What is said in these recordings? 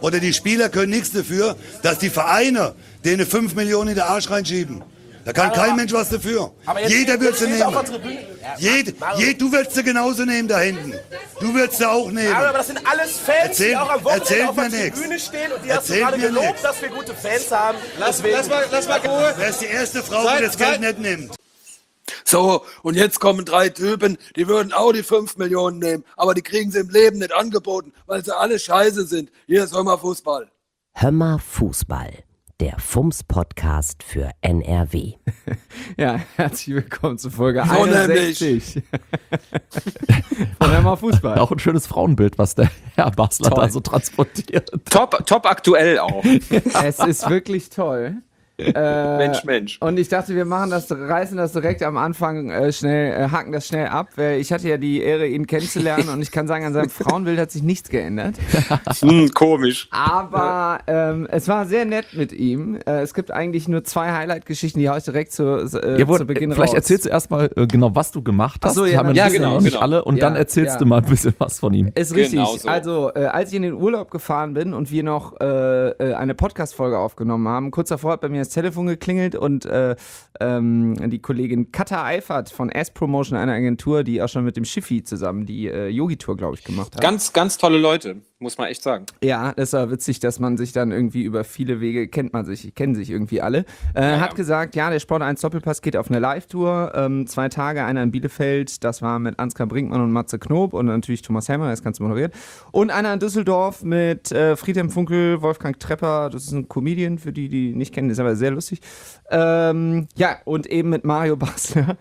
oder die Spieler können nichts dafür, dass die Vereine denen 5 Millionen in den Arsch reinschieben. Da kann kein Mensch was dafür. Jeder wird sie nehmen. Du willst sie genauso nehmen da hinten. Du willst sie auch nehmen. Aber das sind alles Fans, die auch am Wochenende auf der Tribüne stehen und die hast du gerade gelobt, dass wir gute Fans haben. Lass mal Ruhe. Wer ist die erste Frau, die das Geld nicht nimmt? So, und jetzt kommen 3 Typen, die würden auch die 5 Millionen nehmen, aber die kriegen sie im Leben nicht angeboten, weil sie alle scheiße sind. Hier ist Hör mal Fußball. Hör mal Fußball. Der FUMS-Podcast für NRW. Ja, herzlich willkommen zu Folge 61. Von Hör mal Fußball. Auch ein schönes Frauenbild, was der Herr Basler da so transportiert. Top aktuell auch. Es ist wirklich toll. Mensch. Und ich dachte, wir reißen das direkt am Anfang haken das schnell ab. Ich hatte ja die Ehre, ihn kennenzulernen und ich kann sagen, an seinem Frauenbild hat sich nichts geändert. Komisch. Aber es war sehr nett mit ihm. Es gibt eigentlich nur 2 Highlight-Geschichten, die heute direkt zu Beginn raus. Vielleicht erzählst du erstmal genau, was du gemacht hast. Ach so, genau. Nicht alle. Und dann erzählst du mal ein bisschen was von ihm. Ist richtig. Genau so. Also, als ich in den Urlaub gefahren bin und wir noch eine Podcast-Folge aufgenommen haben, kurz davor hat bei mir das Telefon geklingelt und die Kollegin Katha Eifert von S-Promotion, einer Agentur, die auch schon mit dem Schiffi zusammen die Yogi-Tour, glaube ich, gemacht hat. Ganz, ganz tolle Leute, muss man echt sagen. Ja, das war witzig, dass man sich dann irgendwie über viele Wege kennen sich irgendwie alle. Hat gesagt, ja, der Sport 1 Doppelpass geht auf eine Live-Tour, 2 Tage, einer in Bielefeld, das war mit Ansgar Brinkmann und Matze Knob und natürlich Thomas Helmer, das Ganze moderiert. Und einer in Düsseldorf mit Friedhelm Funkel, Wolfgang Trepper, das ist ein Comedian, für die nicht kennen, ist aber sehr lustig. Ja, und eben mit Mario Basler.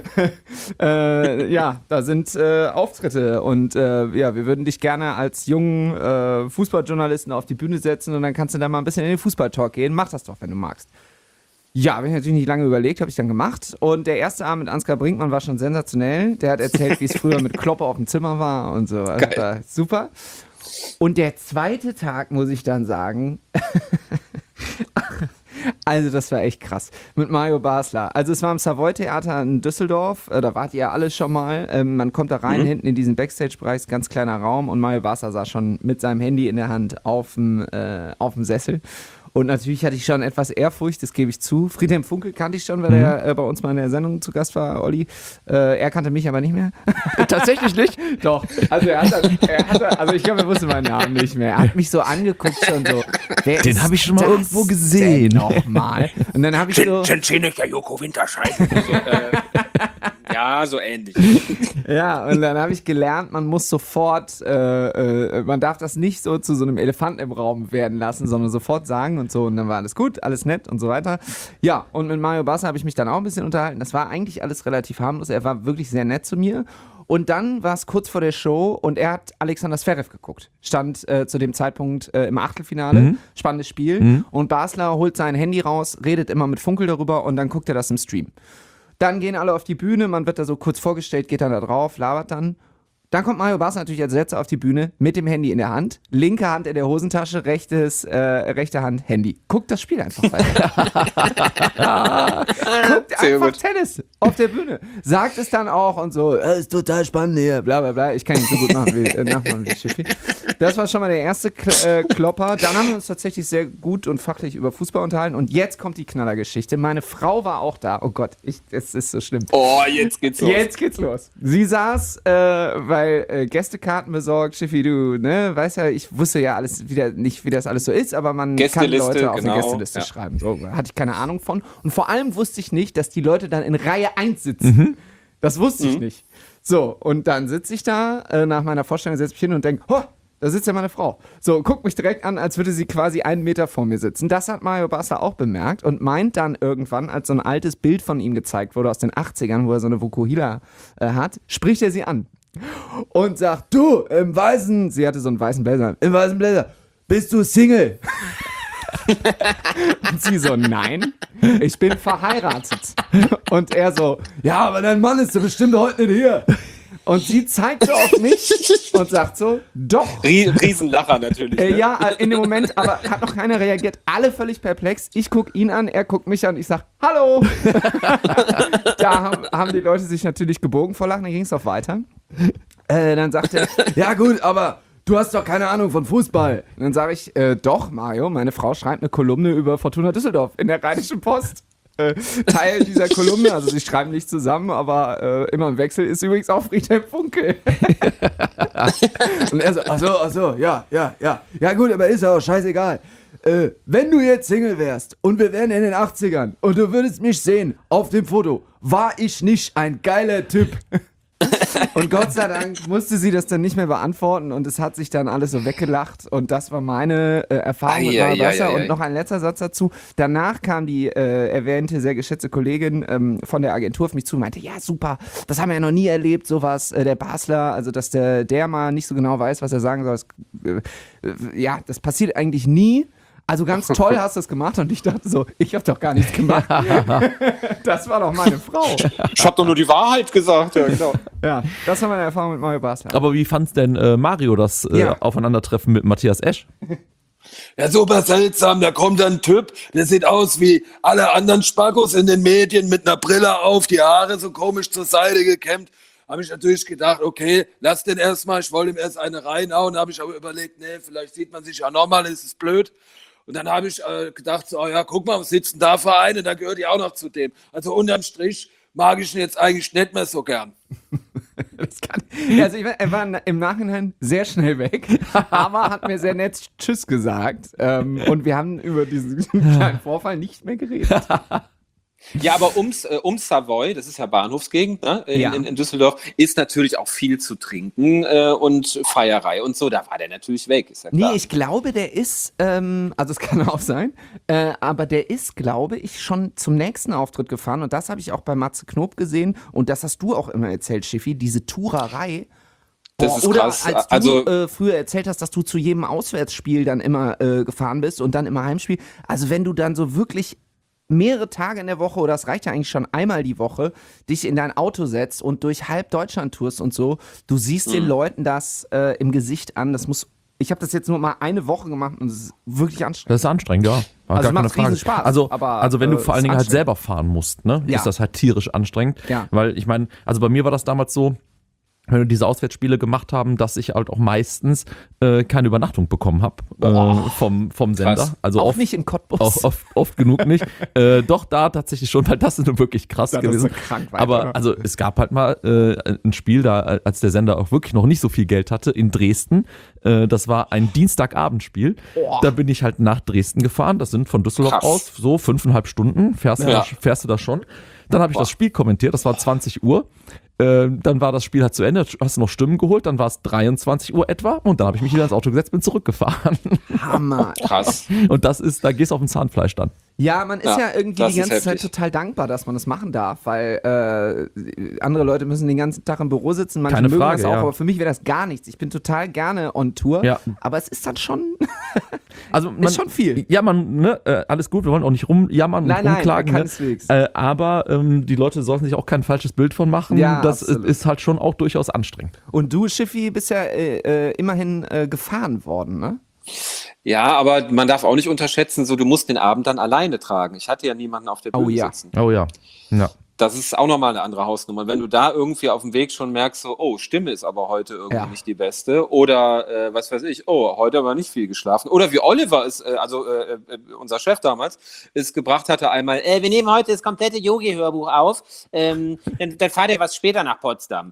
Ja, da sind Auftritte und ja, wir würden dich gerne als jungen Fußballjournalisten auf die Bühne setzen und dann kannst du da mal ein bisschen in den Fußballtalk gehen. Mach das doch, wenn du magst. Ja, habe ich natürlich nicht lange überlegt, habe ich dann gemacht. Und der erste Abend mit Ansgar Brinkmann war schon sensationell. Der hat erzählt, wie es früher mit Kloppe auf dem Zimmer war und so. Also war super. Und der zweite Tag, muss ich dann sagen, also das war echt krass. Mit Mario Basler. Also es war im Savoy-Theater in Düsseldorf. Da wart ihr ja alle schon mal. Man kommt da rein, hinten in diesen Backstage-Bereich, ist ein ganz kleiner Raum. Und Mario Basler saß schon mit seinem Handy in der Hand auf dem Sessel. Und natürlich hatte ich schon etwas Ehrfurcht, das gebe ich zu. Friedhelm Funkel kannte ich schon, weil er bei uns mal in der Sendung zu Gast war, Olli. Er kannte mich aber nicht mehr. Tatsächlich nicht? Doch. Also also ich glaube, er wusste meinen Namen nicht mehr. Er hat mich so angeguckt schon so. Den habe ich schon mal irgendwo gesehen. Nochmal. Und dann habe ich so... der Joko Winterscheid. Ja, so ähnlich. Ja, und dann habe ich gelernt, man muss sofort, man darf das nicht so zu so einem Elefanten im Raum werden lassen, sondern sofort sagen und so. Und dann war alles gut, alles nett und so weiter. Ja, und mit Mario Basler habe ich mich dann auch ein bisschen unterhalten. Das war eigentlich alles relativ harmlos. Er war wirklich sehr nett zu mir. Und dann war es kurz vor der Show und er hat Alexander Zverev geguckt. Stand zu dem Zeitpunkt im Achtelfinale. Spannendes Spiel. Und Basler holt sein Handy raus, redet immer mit Funkel darüber und dann guckt er das im Stream. Dann gehen alle auf die Bühne, man wird da so kurz vorgestellt, geht dann da drauf, labert dann. Dann kommt Mario Basler natürlich als letzter auf die Bühne mit dem Handy in der Hand. Linke Hand in der Hosentasche, rechte Hand Handy. Guckt das Spiel einfach weiter. Guckt einfach Tennis auf der Bühne. Sagt es dann auch und so, ist total spannend hier, bla bla bla. Ich kann ihn so gut machen wie Schiffi. Das war schon mal der erste Klopper. Dann haben wir uns tatsächlich sehr gut und fachlich über Fußball unterhalten. Und jetzt kommt die Knallergeschichte. Meine Frau war auch da. Oh Gott, es ist so schlimm. Oh, jetzt geht's los. Jetzt geht's los. Sie saß, weil Gästekarten besorgt, Schiffi, du, ne, weißt ja, ich wusste ja alles wieder nicht, wie das alles so ist, aber man kann Leute auf eine Gästeliste schreiben. So, hatte ich keine Ahnung von. Und vor allem wusste ich nicht, dass die Leute dann in Reihe 1 sitzen. Das wusste ich nicht. So, und dann sitze ich da, nach meiner Vorstellung setze ich mich hin und denke, da sitzt ja meine Frau. So, guckt mich direkt an, als würde sie quasi 1 Meter vor mir sitzen. Das hat Mario Basler auch bemerkt und meint dann irgendwann, als so ein altes Bild von ihm gezeigt wurde aus den 80ern, wo er so eine Vokuhila hat, spricht er sie an. Und sagt, du, sie hatte so einen weißen Blazer, im weißen Blazer, bist du Single? Und sie so, nein, ich bin verheiratet. Und er so, ja, aber dein Mann ist doch bestimmt heute nicht hier. Und sie zeigt so auf mich und sagt so, doch. Riesenlacher natürlich. Ne? Ja, in dem Moment, aber hat noch keiner reagiert. Alle völlig perplex. Ich gucke ihn an, er guckt mich an. Ich sag, hallo. Da haben die Leute sich natürlich gebogen vor Lachen. Dann ging es auch weiter. Dann sagt er, ja gut, aber du hast doch keine Ahnung von Fußball. Und dann sage ich, doch, Mario, meine Frau schreibt eine Kolumne über Fortuna Düsseldorf in der Rheinischen Post. Teil dieser Kolumne, also sie schreiben nicht zusammen, aber immer im Wechsel ist übrigens auch Friedhelm Funkel. Und er so, ach so, ja gut, aber ist ja auch scheißegal. Wenn du jetzt Single wärst und wir wären in den 80ern und du würdest mich sehen auf dem Foto, war ich nicht ein geiler Typ? Und Gott sei Dank musste sie das dann nicht mehr beantworten und es hat sich dann alles so weggelacht und das war meine Erfahrung mit Mario Basler. Und noch ein letzter Satz dazu. Danach kam die erwähnte, sehr geschätzte Kollegin von der Agentur auf mich zu und meinte, ja super, das haben wir ja noch nie erlebt, sowas, der Basler, also dass der mal nicht so genau weiß, was er sagen soll. Das passiert eigentlich nie. Also ganz toll hast du es gemacht und ich dachte so, ich habe doch gar nichts gemacht. Das war doch meine Frau. Ich habe doch nur die Wahrheit gesagt. Ja, genau. Ja, das war meine Erfahrung mit Mario Basler. Aber wie fand's denn Mario das Aufeinandertreffen mit Matthias Esch? Ja, super seltsam. Da kommt ein Typ, der sieht aus wie alle anderen Spackos in den Medien mit einer Brille auf, die Haare so komisch zur Seite gekämmt. Habe ich natürlich gedacht, okay, lass den erstmal. Ich wollte ihm erst eine reinhauen. Habe ich aber überlegt, nee, vielleicht sieht man sich ja nochmal, ist es blöd. Und dann habe ich gedacht, so, ja, guck mal, was sitzt denn da für eine? Da gehört die auch noch zu dem. Also unterm Strich mag ich ihn jetzt eigentlich nicht mehr so gern. Er war im Nachhinein sehr schnell weg, aber hat mir sehr nett Tschüss gesagt. Und wir haben über diesen kleinen Vorfall nicht mehr geredet. Ja, aber ums Savoy, das ist ja Bahnhofsgegend, ne? In Düsseldorf, ist natürlich auch viel zu trinken und Feierei und so. Da war der natürlich weg, ist ja klar. Nee, ich glaube, der ist, also es kann auch sein, aber der ist, glaube ich, schon zum nächsten Auftritt gefahren und das habe ich auch bei Matze Knob gesehen und das hast du auch immer erzählt, Schiffi, diese Tourerei. Das ist oder krass. als du früher erzählt hast, dass du zu jedem Auswärtsspiel dann immer gefahren bist und dann immer Heimspiel. Also wenn du dann so wirklich mehrere Tage in der Woche, oder es reicht ja eigentlich schon einmal die Woche, dich in dein Auto setzt und durch halb Deutschland tourst und so, du siehst den Leuten das im Gesicht an. Ich habe das jetzt nur mal eine Woche gemacht und es ist wirklich anstrengend. Das ist anstrengend, ja. Also macht riesen Spaß. Also wenn du vor allen Dingen halt selber fahren musst, ne, ist das halt tierisch anstrengend. Ja. Weil ich meine, also bei mir war das damals so, wenn wir diese Auswärtsspiele gemacht haben, dass ich halt auch meistens keine Übernachtung bekommen habe vom Sender. Krass. Also auch nicht in Cottbus. Oft genug nicht. Doch da tatsächlich schon, weil das ist nur wirklich krass gewesen. So krank weit, aber oder? also es gab halt mal ein Spiel da, als der Sender auch wirklich noch nicht so viel Geld hatte, in Dresden. Das war ein Dienstagabendspiel. Da bin ich halt nach Dresden gefahren. Das sind von Düsseldorf aus so 5,5 Stunden. Fährst du da schon. Dann habe ich das Spiel kommentiert. Das war 20 Uhr. Dann war das Spiel halt zu Ende, hast du noch Stimmen geholt, dann war es 23 Uhr etwa und dann habe ich mich wieder ins Auto gesetzt, bin zurückgefahren. Hammer. Krass. Und da gehst du auf den Zahnfleisch dann. Ja, man ist ja irgendwie die ganze Zeit total dankbar, dass man das machen darf, weil andere Leute müssen den ganzen Tag im Büro sitzen, manche mögen das auch, aber für mich wäre das gar nichts. Ich bin total gerne on Tour, aber es ist dann schon, ist schon viel. Ja, alles gut, wir wollen auch nicht rumjammern und rumklagen. Keineswegs. Aber die Leute sollten sich auch kein falsches Bild von machen. Ja, das ist halt schon auch durchaus anstrengend. Und du, Schiffi, bist ja immerhin gefahren worden, ne? Ja, aber man darf auch nicht unterschätzen, so du musst den Abend dann alleine tragen. Ich hatte ja niemanden auf der Bühne sitzen. Oh ja. Das ist auch nochmal eine andere Hausnummer. Und wenn du da irgendwie auf dem Weg schon merkst, so, oh, Stimme ist aber heute irgendwie nicht die beste. Oder, was weiß ich, oh, heute aber nicht viel geschlafen. Oder wie Oliver ist, unser Chef damals, es gebracht hatte einmal, wir nehmen heute das komplette Yogi-Hörbuch auf, dann fahrt ihr was später nach Potsdam.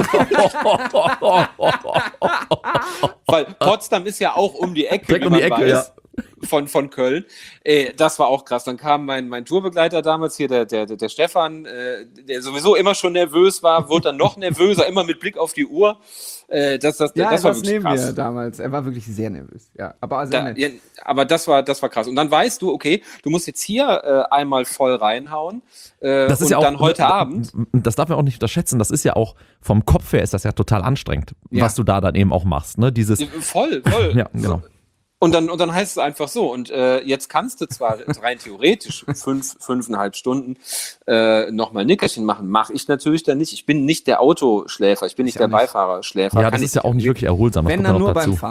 Weil Potsdam ist ja auch um die Ecke, direkt um die Ecke, ja. Von Köln. Das war auch krass. Dann kam mein Tourbegleiter damals hier, der Stefan, der sowieso immer schon nervös war, wurde dann noch nervöser, immer mit Blick auf die Uhr. Das war wirklich krass. Wir damals. Er war wirklich sehr nervös. Ja, aber aber das war krass. Und dann weißt du, okay, du musst jetzt hier einmal voll reinhauen. Das ist und ja auch, dann heute Abend. Das darf man auch nicht unterschätzen. Das ist ja auch vom Kopf her ist das ja total anstrengend, was du da dann eben auch machst. Ne? Voll. Ja, genau. Und dann heißt es einfach so, und jetzt kannst du zwar rein theoretisch 5,5 Stunden nochmal Nickerchen machen, mache ich natürlich dann nicht. Ich bin nicht der Autoschläfer, ich bin nicht der Beifahrerschläfer. Ja, das ist ja auch nicht wirklich erholsam. Wenn dann nur beim Fahren.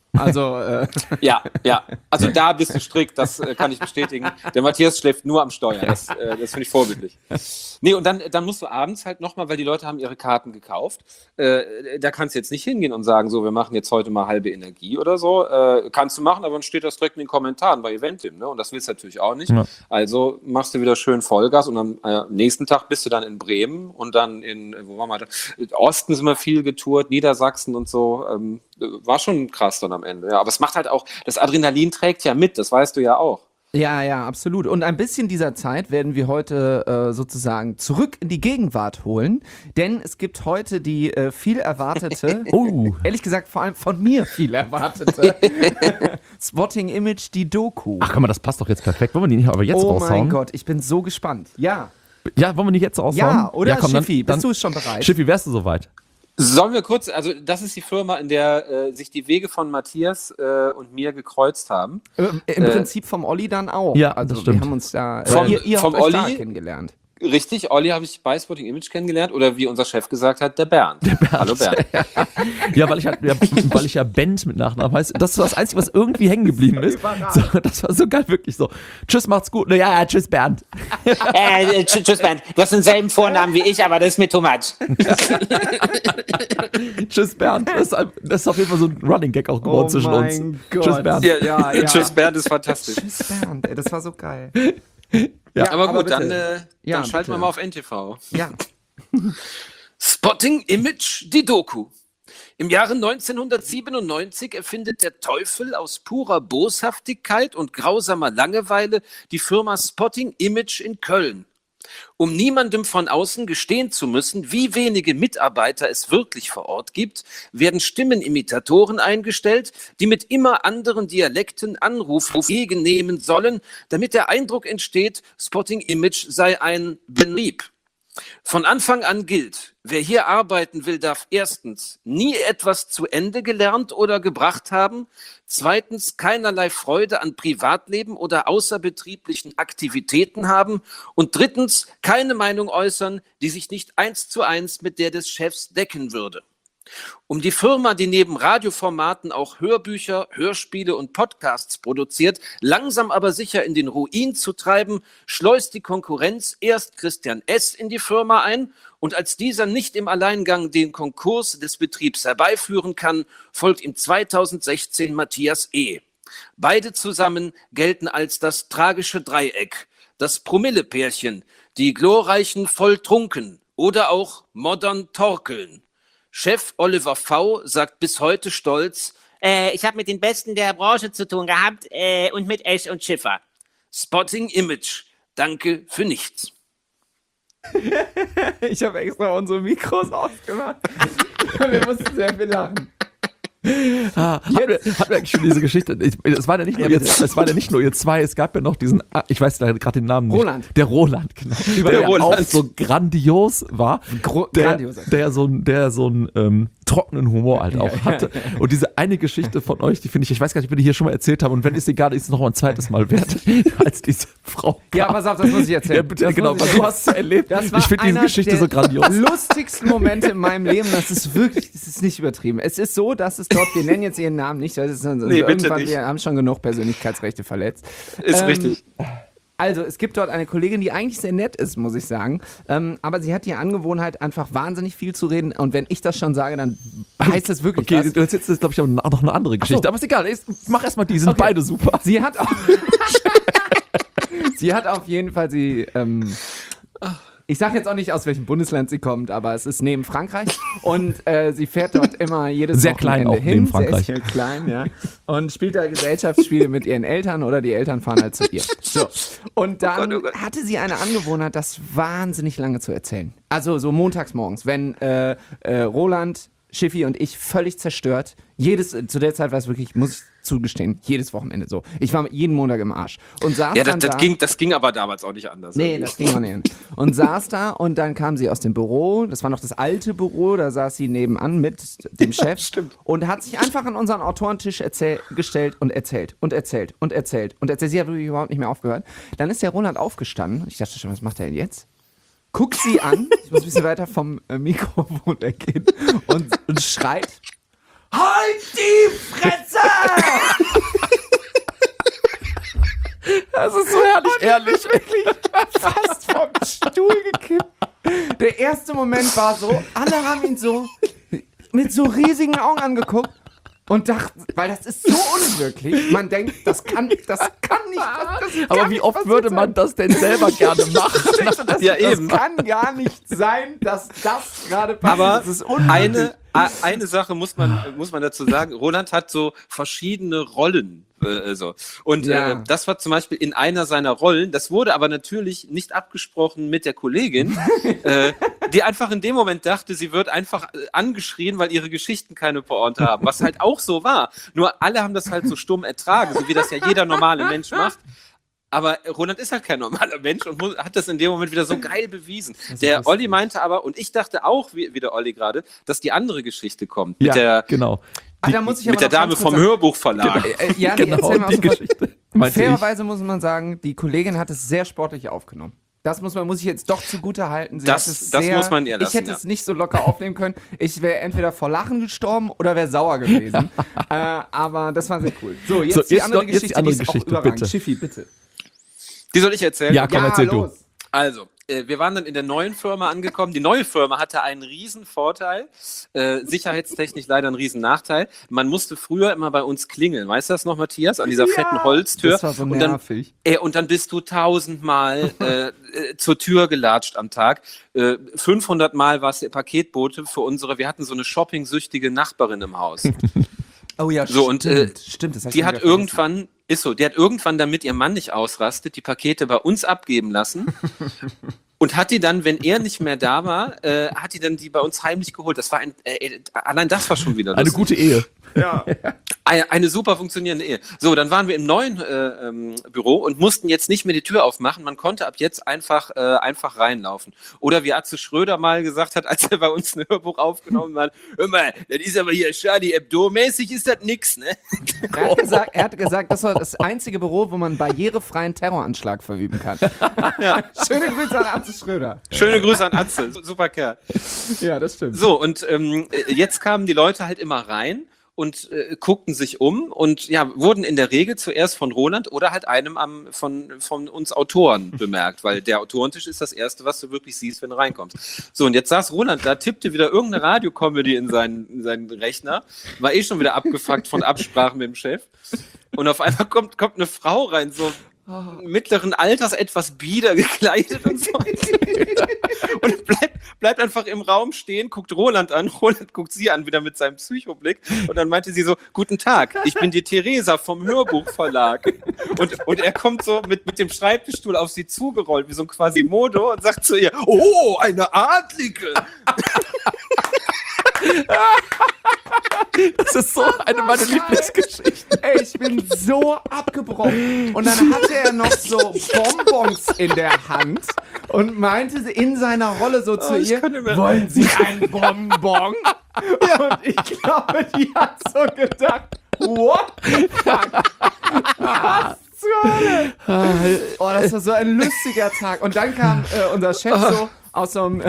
Also, Ja. Also da bist du strikt, das kann ich bestätigen. Der Matthias schläft nur am Steuer. Das finde ich vorbildlich. Nee, und dann musst du abends halt nochmal, weil die Leute haben ihre Karten gekauft. Da kannst du jetzt nicht hingehen und sagen, so, wir machen jetzt heute mal halbe Energie oder so. Kannst du machen, aber dann steht das direkt in den Kommentaren bei Eventim, ne? Und das willst du natürlich auch nicht. Ja. Also machst du wieder schön Vollgas und am nächsten Tag bist du dann in Bremen und dann wo waren wir da? Osten sind wir viel getourt, Niedersachsen und so. War schon krass dann am Ende. Ja, aber es macht halt auch, das Adrenalin trägt ja mit, das weißt du ja auch. Ja, absolut. Und ein bisschen dieser Zeit werden wir heute sozusagen zurück in die Gegenwart holen, denn es gibt heute die viel erwartete, ehrlich gesagt vor allem von mir viel erwartete Spotting Image, die Doku. Ach komm mal, das passt doch jetzt perfekt. Wollen wir die nicht aber jetzt raushauen? Oh mein Gott, ich bin so gespannt. Ja, wollen wir die jetzt raushauen? Ja, oder komm, Schiffi, bist du schon bereit? Schiffi, wärst du soweit? Sollen wir kurz, also das ist die Firma, in der sich die Wege von Matthias und mir gekreuzt haben. Im Prinzip vom Olli dann auch. Ja, also das stimmt. Wir haben uns da, ihr habt vom euch da Olli kennengelernt. Richtig, Olli habe ich bei Spotting Image kennengelernt oder wie unser Chef gesagt hat, der Bernd. Hallo Bernd. Ja, weil ich ja Bent mit Nachnamen heiße. Das war das Einzige, was irgendwie hängen geblieben ist. So, das war so geil, wirklich so. Tschüss, macht's gut. Ja, tschüss, Bernd. Tschüss, Bernd. Du hast denselben Vornamen wie ich, aber das ist mir too much. Tschüss, Bernd. Das ist auf jeden Fall so ein Running Gag auch geworden zwischen uns. Gott. Tschüss, Bernd. Ja. Tschüss, Bernd ist fantastisch. Tschüss, Bernd. Ey, das war so geil. Ja, aber gut, bitte. dann schalten wir mal auf NTV. Ja. Spotting Image, die Doku. Im Jahre 1997 erfindet der Teufel aus purer Boshaftigkeit und grausamer Langeweile die Firma Spotting Image in Köln. Um niemandem von außen gestehen zu müssen, wie wenige Mitarbeiter es wirklich vor Ort gibt, werden Stimmenimitatoren eingestellt, die mit immer anderen Dialekten Anrufe entgegennehmen sollen, damit der Eindruck entsteht, Spotting Image sei ein Betrieb. Von Anfang an gilt, wer hier arbeiten will, darf erstens nie etwas zu Ende gelernt oder gebracht haben, zweitens keinerlei Freude an Privatleben oder außerbetrieblichen Aktivitäten haben und drittens keine Meinung äußern, die sich nicht 1:1 mit der des Chefs decken würde. Um die Firma, die neben Radioformaten auch Hörbücher, Hörspiele und Podcasts produziert, langsam aber sicher in den Ruin zu treiben, schleust die Konkurrenz erst Christian S. in die Firma ein und als dieser nicht im Alleingang den Konkurs des Betriebs herbeiführen kann, folgt ihm 2016 Matthias E. Beide zusammen gelten als das tragische Dreieck, das Promillepärchen, die glorreichen Volltrunken oder auch Modern Torkeln. Chef Oliver V. sagt bis heute stolz, ich habe mit den Besten der Branche zu tun gehabt und mit Esch und Schiffer. Spotting Image, danke für nichts. Ich habe extra unsere Mikros ausgemacht. Wir mussten sehr viel lachen. Hatten wir eigentlich schon diese Geschichte? Es waren ja nicht nur ihr zwei, es gab ja noch diesen, ich weiß gerade den Namen nicht. Roland. Der Roland, genau. Der auch so grandios war. Der so einen trockenen Humor halt auch hatte. Und diese eine Geschichte von euch, die finde ich weiß gar nicht, ob wir die hier schon mal erzählt haben. Und wenn es egal ist, es noch mal ein zweites Mal wert, als diese Frau. Ja, pass auf, das muss ich erzählen. Ja, bitte, genau, weil du hast es erlebt. Ich finde diese Geschichte so grandios. Lustigsten Momente in meinem Leben, das ist nicht übertrieben. Es ist so, dass es dort, wir nennen jetzt ihren Namen nicht, weil wir haben schon genug Persönlichkeitsrechte verletzt. Ist richtig. Also, es gibt dort eine Kollegin, die eigentlich sehr nett ist, muss ich sagen. Aber sie hat die Angewohnheit, einfach wahnsinnig viel zu reden. Und wenn ich das schon sage, dann heißt das wirklich was. Okay, du erzählst jetzt, glaube ich, noch eine andere Geschichte. So. Aber ist egal, mach erstmal die, sind beide super. Sie hat auf jeden Fall, ich sage jetzt auch nicht, aus welchem Bundesland sie kommt, aber es ist neben Frankreich und sie fährt dort immer jedes sehr klein Wochenende auch hin. Neben Frankreich. Sehr klein, ja. Und spielt da Gesellschaftsspiele mit ihren Eltern oder die Eltern fahren halt zu ihr. So. Und dann hatte sie eine Angewohnheit, das wahnsinnig lange zu erzählen. Also so montags morgens, wenn Roland, Schiffi und ich völlig zerstört, zu der Zeit war es wirklich, muss ich zugestehen, jedes Wochenende so. Ich war jeden Montag im Arsch. Und saß das ging aber damals auch nicht anders. Nee, das ging auch nicht. Und saß da und dann kam sie aus dem Büro, das war noch das alte Büro, da saß sie nebenan mit dem Chef und hat sich einfach an unseren Autorentisch gestellt und erzählt. Sie hat wirklich überhaupt nicht mehr aufgehört. Dann ist der Roland aufgestanden. Ich dachte schon, was macht er denn jetzt? Guckt sie an, ich muss ein bisschen weiter vom Mikrofon weggehen und schreit, Halt die Fresse! Das ist so herrlich ehrlich. Wirklich fast vom Stuhl gekippt. Der erste Moment war so, alle haben ihn so mit so riesigen Augen angeguckt und dachten, weil das ist so unwirklich, man denkt, das kann nicht. Aber wie oft würde man das denn selber gerne machen? Das kann gar nicht sein, dass das gerade passiert. Aber das ist unwirklich. eine Sache muss man dazu sagen, Roland hat so verschiedene Rollen. So. Und das war zum Beispiel in einer seiner Rollen, das wurde aber natürlich nicht abgesprochen mit der Kollegin, die einfach in dem Moment dachte, sie wird einfach angeschrien, weil ihre Geschichten keine Pointe haben, was halt auch so war. Nur alle haben das halt so stumm ertragen, so wie das ja jeder normale Mensch macht. Aber Roland ist halt kein normaler Mensch und hat das in dem Moment wieder so geil bewiesen. Der Olli meinte aber, und ich dachte auch, wie der Olli gerade, dass die andere Geschichte kommt. Mit der Dame vom Hörbuchverlag. Die Geschichte. Fairerweise muss man sagen, die Kollegin hat es sehr sportlich aufgenommen. Das muss ich jetzt doch zugute halten. Das muss man ihr lassen. Ich hätte es nicht so locker aufnehmen können. Ich wäre entweder vor Lachen gestorben oder wäre sauer gewesen. Aber das war sehr cool. So, jetzt die andere Geschichte, die ist auch überragend. Schiffi, bitte. Die soll ich erzählen? Ja, komm, erzähl du. Also, wir waren dann in der neuen Firma angekommen. Die neue Firma hatte einen riesen Vorteil, sicherheitstechnisch leider einen riesen Nachteil. Man musste früher immer bei uns klingeln. Weißt du das noch, Matthias? An dieser fetten Holztür. Das war so nervig. Und dann bist du 1000-mal zur Tür gelatscht am Tag. 500 Mal war es der Paketbote für wir hatten so eine shopping-süchtige Nachbarin im Haus. Oh ja, so, und stimmt. Das die hat irgendwann, damit ihr Mann nicht ausrastet, die Pakete bei uns abgeben lassen und hat die dann, wenn er nicht mehr da war, hat die dann die bei uns heimlich geholt. Das war allein das war schon wieder lustig. Eine gute Ehe. Ja. Eine super funktionierende Ehe. So, dann waren wir im neuen Büro und mussten jetzt nicht mehr die Tür aufmachen. Man konnte ab jetzt einfach reinlaufen. Oder wie Atze Schröder mal gesagt hat, als er bei uns ein Hörbuch aufgenommen hat, hör mal, das ist aber hier Charlie Hebdo-mäßig ist das nix, ne? Er hat gesagt, das war das einzige Büro, wo man barrierefreien Terroranschlag verüben kann. Ja. Schöne Grüße an Atze Schröder. Schöne Grüße an Atze, super Kerl. Ja, das stimmt. So, und jetzt kamen die Leute halt immer rein und guckten sich um und ja, wurden in der Regel zuerst von Roland oder halt einem von uns Autoren bemerkt, weil der Autorentisch ist das Erste, was du wirklich siehst, wenn du reinkommst. So, und jetzt saß Roland da, tippte wieder irgendeine Radiokomödie in seinen Rechner, war schon wieder abgefuckt von Absprachen mit dem Chef und auf einmal kommt eine Frau rein, so mittleren Alters, etwas bieder gekleidet und so. Und bleibt einfach im Raum stehen, guckt Roland an, Roland guckt sie an, wieder mit seinem Psychoblick. Und dann meinte sie so, guten Tag, ich bin die Theresa vom Hörbuchverlag. Und er kommt so mit dem Schreibtischstuhl auf sie zugerollt, wie so ein Quasimodo und sagt zu ihr, oh, eine Adlige. Das ist so eine meiner Lieblingsgeschichten. Ey, ich bin so abgebrochen. Und dann hatte er noch so Bonbons in der Hand und meinte in seiner Rolle so zu ihr, wollen Sie ein Bonbon? Und ich glaube, die hat so gedacht, what the fuck? Was zur Hölle? Oh, das war so ein lustiger Tag. Und dann kam unser Chef so aus einem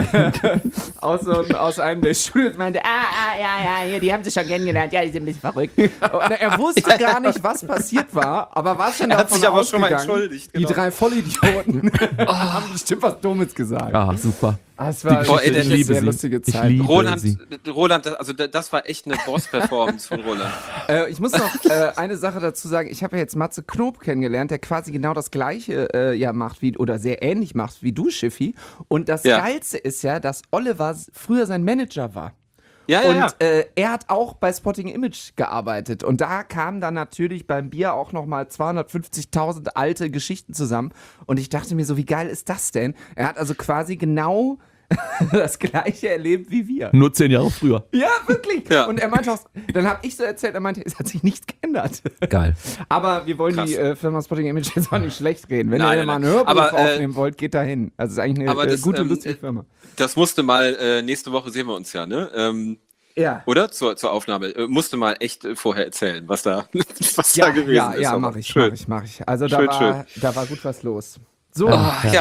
der Schule und meinte, ja, die haben sich schon kennengelernt, ja, die sind ein bisschen verrückt. Und er wusste gar nicht, was passiert war, aber war schon davon ausgegangen, hat sich aber schon mal entschuldigt. Genau. Die drei Vollidioten haben bestimmt was Dummes gesagt. Ah, super. Das war eine sehr lustige Zeit. Roland, das war echt eine Boss-Performance von Roland. Ich muss noch eine Sache dazu sagen. Ich habe ja jetzt Matze Knob kennengelernt, der quasi genau das Gleiche macht, oder sehr ähnlich macht wie du, Schiffi. Und das Geilste ist ja, dass Oliver früher sein Manager war. Und er hat auch bei Spotting Image gearbeitet. Und da kamen dann natürlich beim Bier auch nochmal 250.000 alte Geschichten zusammen. Und ich dachte mir so, wie geil ist das denn? Er hat also quasi genau das Gleiche erlebt wie wir. Nur 10 Jahre früher. Ja, wirklich. Ja. Und er meinte auch, dann habe ich so erzählt, er meinte, es hat sich nichts geändert. Geil. Aber wir wollen die Firma Spotting Image jetzt auch nicht schlecht reden. Wenn ihr mal ein Hörbuch aufnehmen wollt, geht da hin. Also es ist eigentlich eine gute, lustige Firma. Das musste mal, nächste Woche sehen wir uns ja, ne? Ja. Oder? Zur Aufnahme. Musste mal echt vorher erzählen, was da gewesen ist. Ja, mach ich. Also da war gut was los. So. Ja,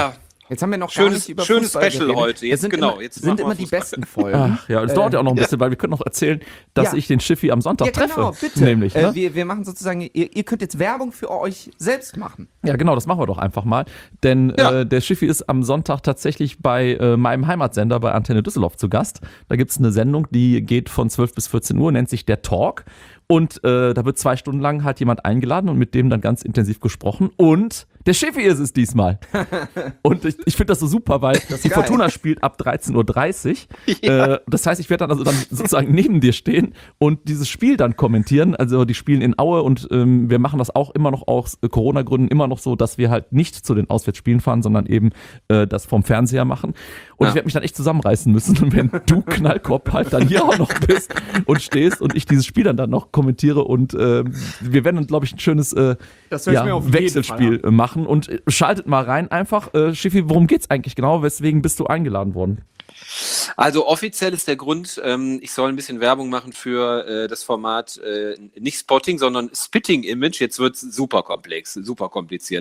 Jetzt haben wir noch gar nicht über schönes Fußball Special geredet. heute. Jetzt sind genau. Immer, Jetzt sind immer die besten Folgen. Ach, ja, das dauert ja auch noch ein bisschen, weil wir können noch erzählen, dass ich den Schiffi am Sonntag treffe. Genau, bitte. Nämlich, ne? Wir machen sozusagen, ihr könnt jetzt Werbung für euch selbst machen. Ja, genau, das machen wir doch einfach mal. Denn der Schiffi ist am Sonntag tatsächlich bei meinem Heimatsender bei Antenne Düsseldorf zu Gast. Da gibt es eine Sendung, die geht von 12 bis 14 Uhr, nennt sich Der Talk. Und da wird 2 Stunden lang halt jemand eingeladen und mit dem dann ganz intensiv gesprochen. Und der Schiffi ist es diesmal. Und ich finde das so super, weil die Fortuna spielt ab 13:30 Uhr. Das heißt, ich werde dann also dann sozusagen neben dir stehen und dieses Spiel dann kommentieren. Also die spielen in Aue und wir machen das auch immer noch aus Corona-Gründen immer noch so, dass wir halt nicht zu den Auswärtsspielen fahren, sondern eben das vom Fernseher machen. Und ich werde mich dann echt zusammenreißen müssen. Und wenn du Knallkopf halt dann hier auch noch bist und stehst und ich dieses Spiel dann noch kommentiere und wir werden dann, glaube ich, ein schönes Wechselspiel machen. Und schaltet mal rein einfach. Schiffi, worum geht's eigentlich genau? Weswegen bist du eingeladen worden? Also offiziell ist der Grund, ich soll ein bisschen Werbung machen für das Format nicht Spotting, sondern Spitting Image. Jetzt wird's super komplex, super kompliziert.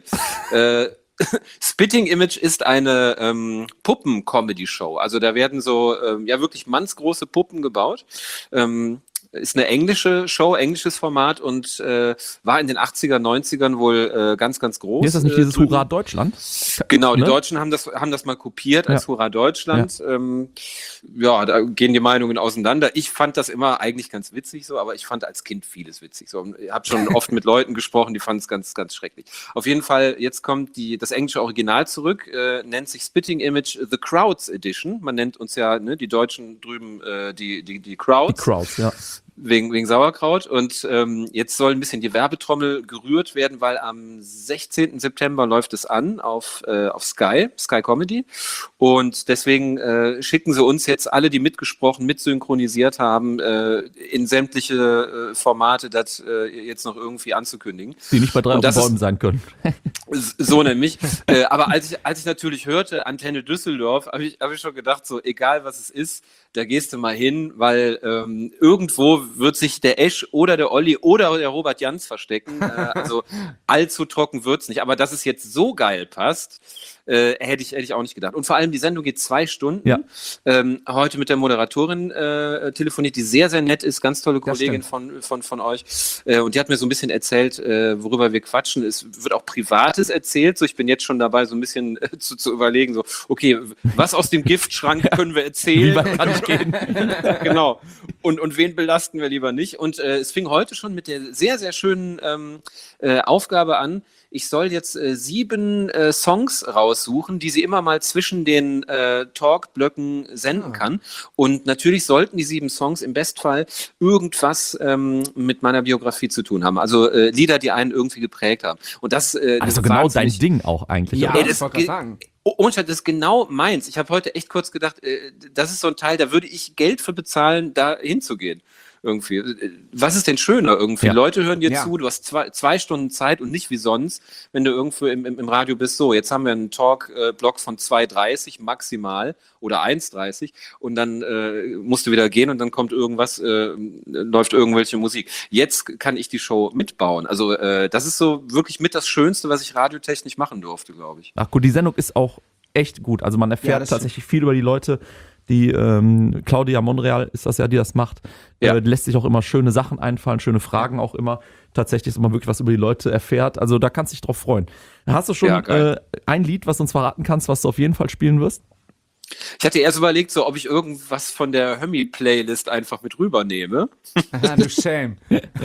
Spitting Image ist eine Puppen-Comedy-Show. Also da werden so wirklich mannsgroße Puppen gebaut. Ist eine englische Show, englisches Format und war in den 80er, 90ern wohl ganz, ganz groß. Hier ist das nicht dieses Hurra Deutschland? Genau, die Deutschen haben das mal kopiert als Hurra Deutschland. Da gehen die Meinungen auseinander. Ich fand das immer eigentlich ganz witzig so, aber ich fand als Kind vieles witzig. So, ich habe schon oft mit Leuten gesprochen, die fanden es ganz, ganz schrecklich. Auf jeden Fall, jetzt kommt das englische Original zurück, nennt sich Spitting Image The Crowds Edition. Man nennt uns ja, ne, die Deutschen drüben die Crowds. Die Crowds, ja. Wegen Sauerkraut. Und jetzt soll ein bisschen die Werbetrommel gerührt werden, weil am 16. September läuft es an auf Sky Comedy. Und deswegen schicken sie uns jetzt alle, die mitgesprochen, mitsynchronisiert haben, in sämtliche Formate, das jetzt noch irgendwie anzukündigen. Die nicht bei 3 auf den Bäumen sein können. So nämlich. Aber als ich natürlich hörte, Antenne Düsseldorf, habe ich schon gedacht, so egal was es ist, da gehst du mal hin, weil irgendwo wird sich der Esch oder der Olli oder der Robert Jans verstecken. Also allzu trocken wird's nicht. Aber dass es jetzt so geil passt, hätte ich auch nicht gedacht. Und vor allem, die Sendung geht 2 Stunden. Ja. Heute mit der Moderatorin telefoniert, die sehr, sehr nett ist, ganz tolle Kollegin von euch. Und die hat mir so ein bisschen erzählt, worüber wir quatschen. Es wird auch Privates erzählt. So, ich bin jetzt schon dabei, so ein bisschen zu überlegen, so, okay, was aus dem Giftschrank können wir erzählen? Wie weit kann ich gehen? Genau. Und wen belasten wir lieber nicht? Und es fing heute schon mit der sehr, sehr schönen Aufgabe an. Ich soll jetzt 7 Songs raussuchen, die sie immer mal zwischen den Talkblöcken senden kann. Und natürlich sollten die 7 Songs im Bestfall irgendwas mit meiner Biografie zu tun haben. Also Lieder, die einen irgendwie geprägt haben. Und das also genau dein Ding auch eigentlich. Ja, das wollte ich sagen. Und das ist genau meins. Ich habe heute echt kurz gedacht, das ist so ein Teil, da würde ich Geld für bezahlen, da hinzugehen. Irgendwie. Was ist denn schöner irgendwie? Ja. Leute hören dir zu, du hast 2 Stunden Zeit und nicht wie sonst, wenn du irgendwo im Radio bist. So, jetzt haben wir einen Talk-Block von 2:30 maximal oder 1:30 und dann musst du wieder gehen und dann kommt irgendwas, läuft irgendwelche Musik. Jetzt kann ich die Show mitbauen. Also das ist so wirklich mit das Schönste, was ich radiotechnisch machen durfte, glaube ich. Ach gut, die Sendung ist auch echt gut. Also man erfährt tatsächlich viel über die Leute. Die Claudia Monreal ist das ja, die das macht. Die lässt sich auch immer schöne Sachen einfallen, schöne Fragen auch immer. Tatsächlich ist immer wirklich was über die Leute erfährt. Also da kannst du dich drauf freuen. Hast du schon ein Lied, was du uns verraten kannst, was du auf jeden Fall spielen wirst? Ich hatte erst überlegt, so, ob ich irgendwas von der Hömmi-Playlist einfach mit rübernehme. Du Shame.